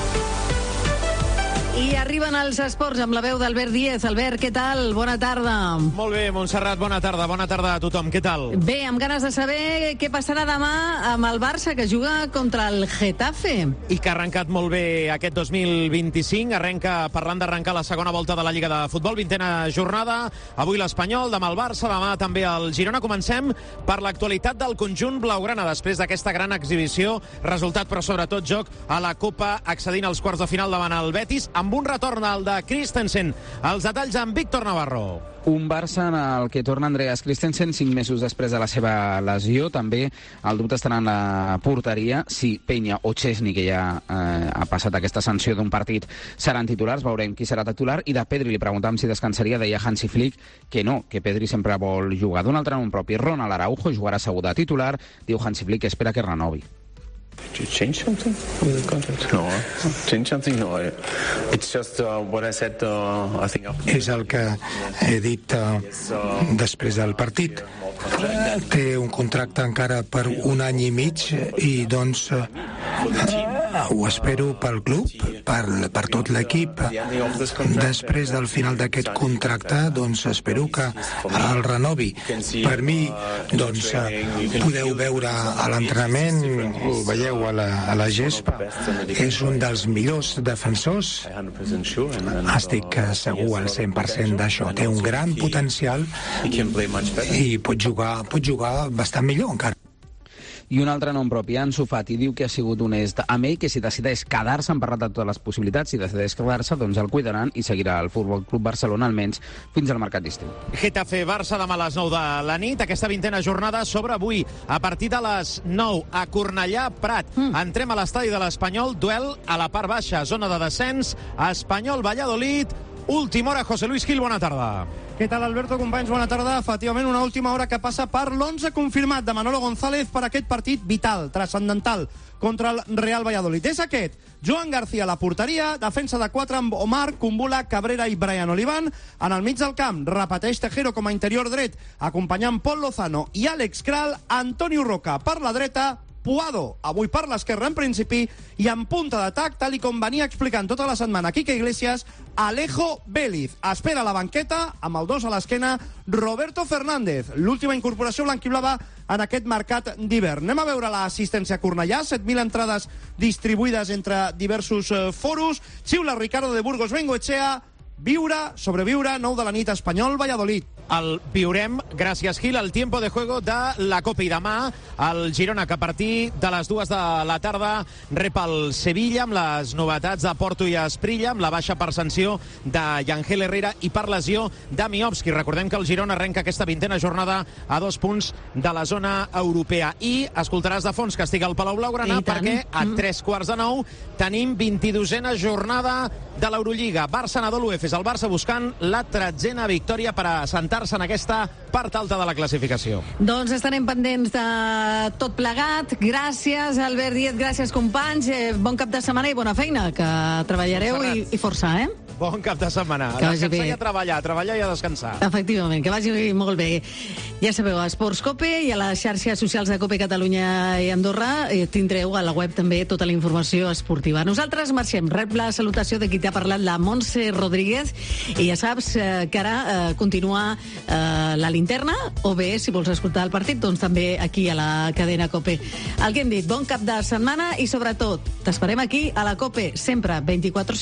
I arriben els esports amb la veu d'Albert Díez. Albert, què tal? Bona tarda. Molt bé, Montserrat, bona tarda a tothom. Què tal? Bé, amb ganes de saber què passarà demà amb el Barça, que juga contra el Getafe. I que ha arrencat molt bé aquest 2025. Arrenca parlant d'arrencar la segona volta de la Lliga de Futbol, 20a jornada. Avui l'Espanyol, demà el Barça, demà també el Girona. Comencem per l'actualitat del conjunt blaugrana després d'aquesta gran exhibició. Resultat, però sobretot joc a la Copa, accedint als quarts de final davant el Betis, amb un retorn al de Christensen. Els detalls amb Víctor Navarro. Un Barça en el que torna Andreas Christensen 5 mesos després de la seva lesió. També el dubte estarà en la porteria. Si Peña o Chesney, que ja ha passat aquesta sanció d'un partit, seran titulars. Veurem qui serà titular. I de Pedri li preguntàvem si descansaria. Deia Hansi Flick que no, que Pedri sempre vol jugar. D'un altre nom propi, Ronald Araujo jugarà segur de titular. Diu Hansi Flick que espera que renovi. Did you change something with the contract? No. Change something? No. It's just what I said, I think. És el que he dit després del partit. Té un contracte encara per 1 any i mig i doncs ho espero pel club, per tot l'equip. Després del final d'aquest contracte, doncs espero que el renovi. Per mi, doncs, podeu veure a l'entrenament, ho veieu a la gespa, és un dels millors defensors. Estic segur al 100% d'això. Té un gran potencial i pot jugar bastant millor encara. I un altre nom propi, Ansu Fati, diu que ha sigut honest amb ell, que si decideix quedar-se, han parlat de totes les possibilitats, si decideix quedar-se, doncs el cuidaran i seguirà el Futbol Club Barcelona almenys fins al mercat d'estiu. Getafe-Barça demà a les 9 de la nit. Aquesta 20a jornada s'obre avui a partir de les 9 a Cornellà-Prat. Entrem a l'estadi de l'Espanyol, duel a la part baixa, zona de descens, Espanyol-Valladolid. Última hora, José Luis Gil, bona tarda. Què tal, Alberto, companys? Bona tarda. Efectivament, una última hora que passa per l'11 confirmat de Manolo González per aquest partit vital, transcendental, contra el Real Valladolid. És aquest. Joan García a la porteria, defensa de 4 amb Omar, Kumbula, Cabrera i Brian Olivan. En el mig del camp, repeteix Tejero com a interior dret, acompanyant Pol Lozano i Àlex Kral, Antonio Roca per la dreta, Puado, avui per l'esquerra en principi, i en punta d'atac, tal i com venia explicant tota la setmana Quique Iglesias, Alejo Vélez. Espera la banqueta, amb el 2 a l'esquena, Roberto Fernández, l'última incorporació blanquiblava en aquest mercat d'hivern. Anem a veure l'assistència a Cornellà, 7.000 entrades distribuïdes entre diversos foros. Xiula Ricardo de Burgos Bengoechea, viure, sobreviure, 9 de la nit, Espanyol, Valladolid. el viurem, gràcies Gil, el tiempo de juego de la Copa. I demà el Girona, que a partir de les 2 de la tarda rep el Sevilla amb les novetats de Porto i Esprilla, amb la baixa per sanció de Yangel Herrera i per lesió de Miovski. Recordem que el Girona arrenca aquesta 20a jornada a 2 punts de la zona europea. I escoltaràs de fons que estic al Palau Blaugrana perquè a 8:45 tenim 22a jornada de l'Eurolliga. Barça-Nadal UEF, és el Barça buscant la 13a victòria per assentar-se en aquesta part alta de la classificació. Doncs estarem pendents de tot plegat. Gràcies, Albert Díez, gràcies, companys. Bon cap de setmana i bona feina, que treballareu i força, Bon cap de setmana. Que A vagi descansar bé. i a treballar i a descansar. Efectivament, que vagi molt bé. Ja sabeu, a Esports Cope i a les xarxes socials de Cope Catalunya i Andorra tindreu a la web també tota la informació esportiva. Nosaltres marxem. Rep la salutació de qui t'ha parlat, la Montse Rodríguez, i ja saps que ara continua la linterna, o bé, si vols escoltar el partit, doncs també aquí a la cadena Cope. El que hem dit, bon cap de setmana i sobretot t'esperem aquí a la Cope, sempre 24/7.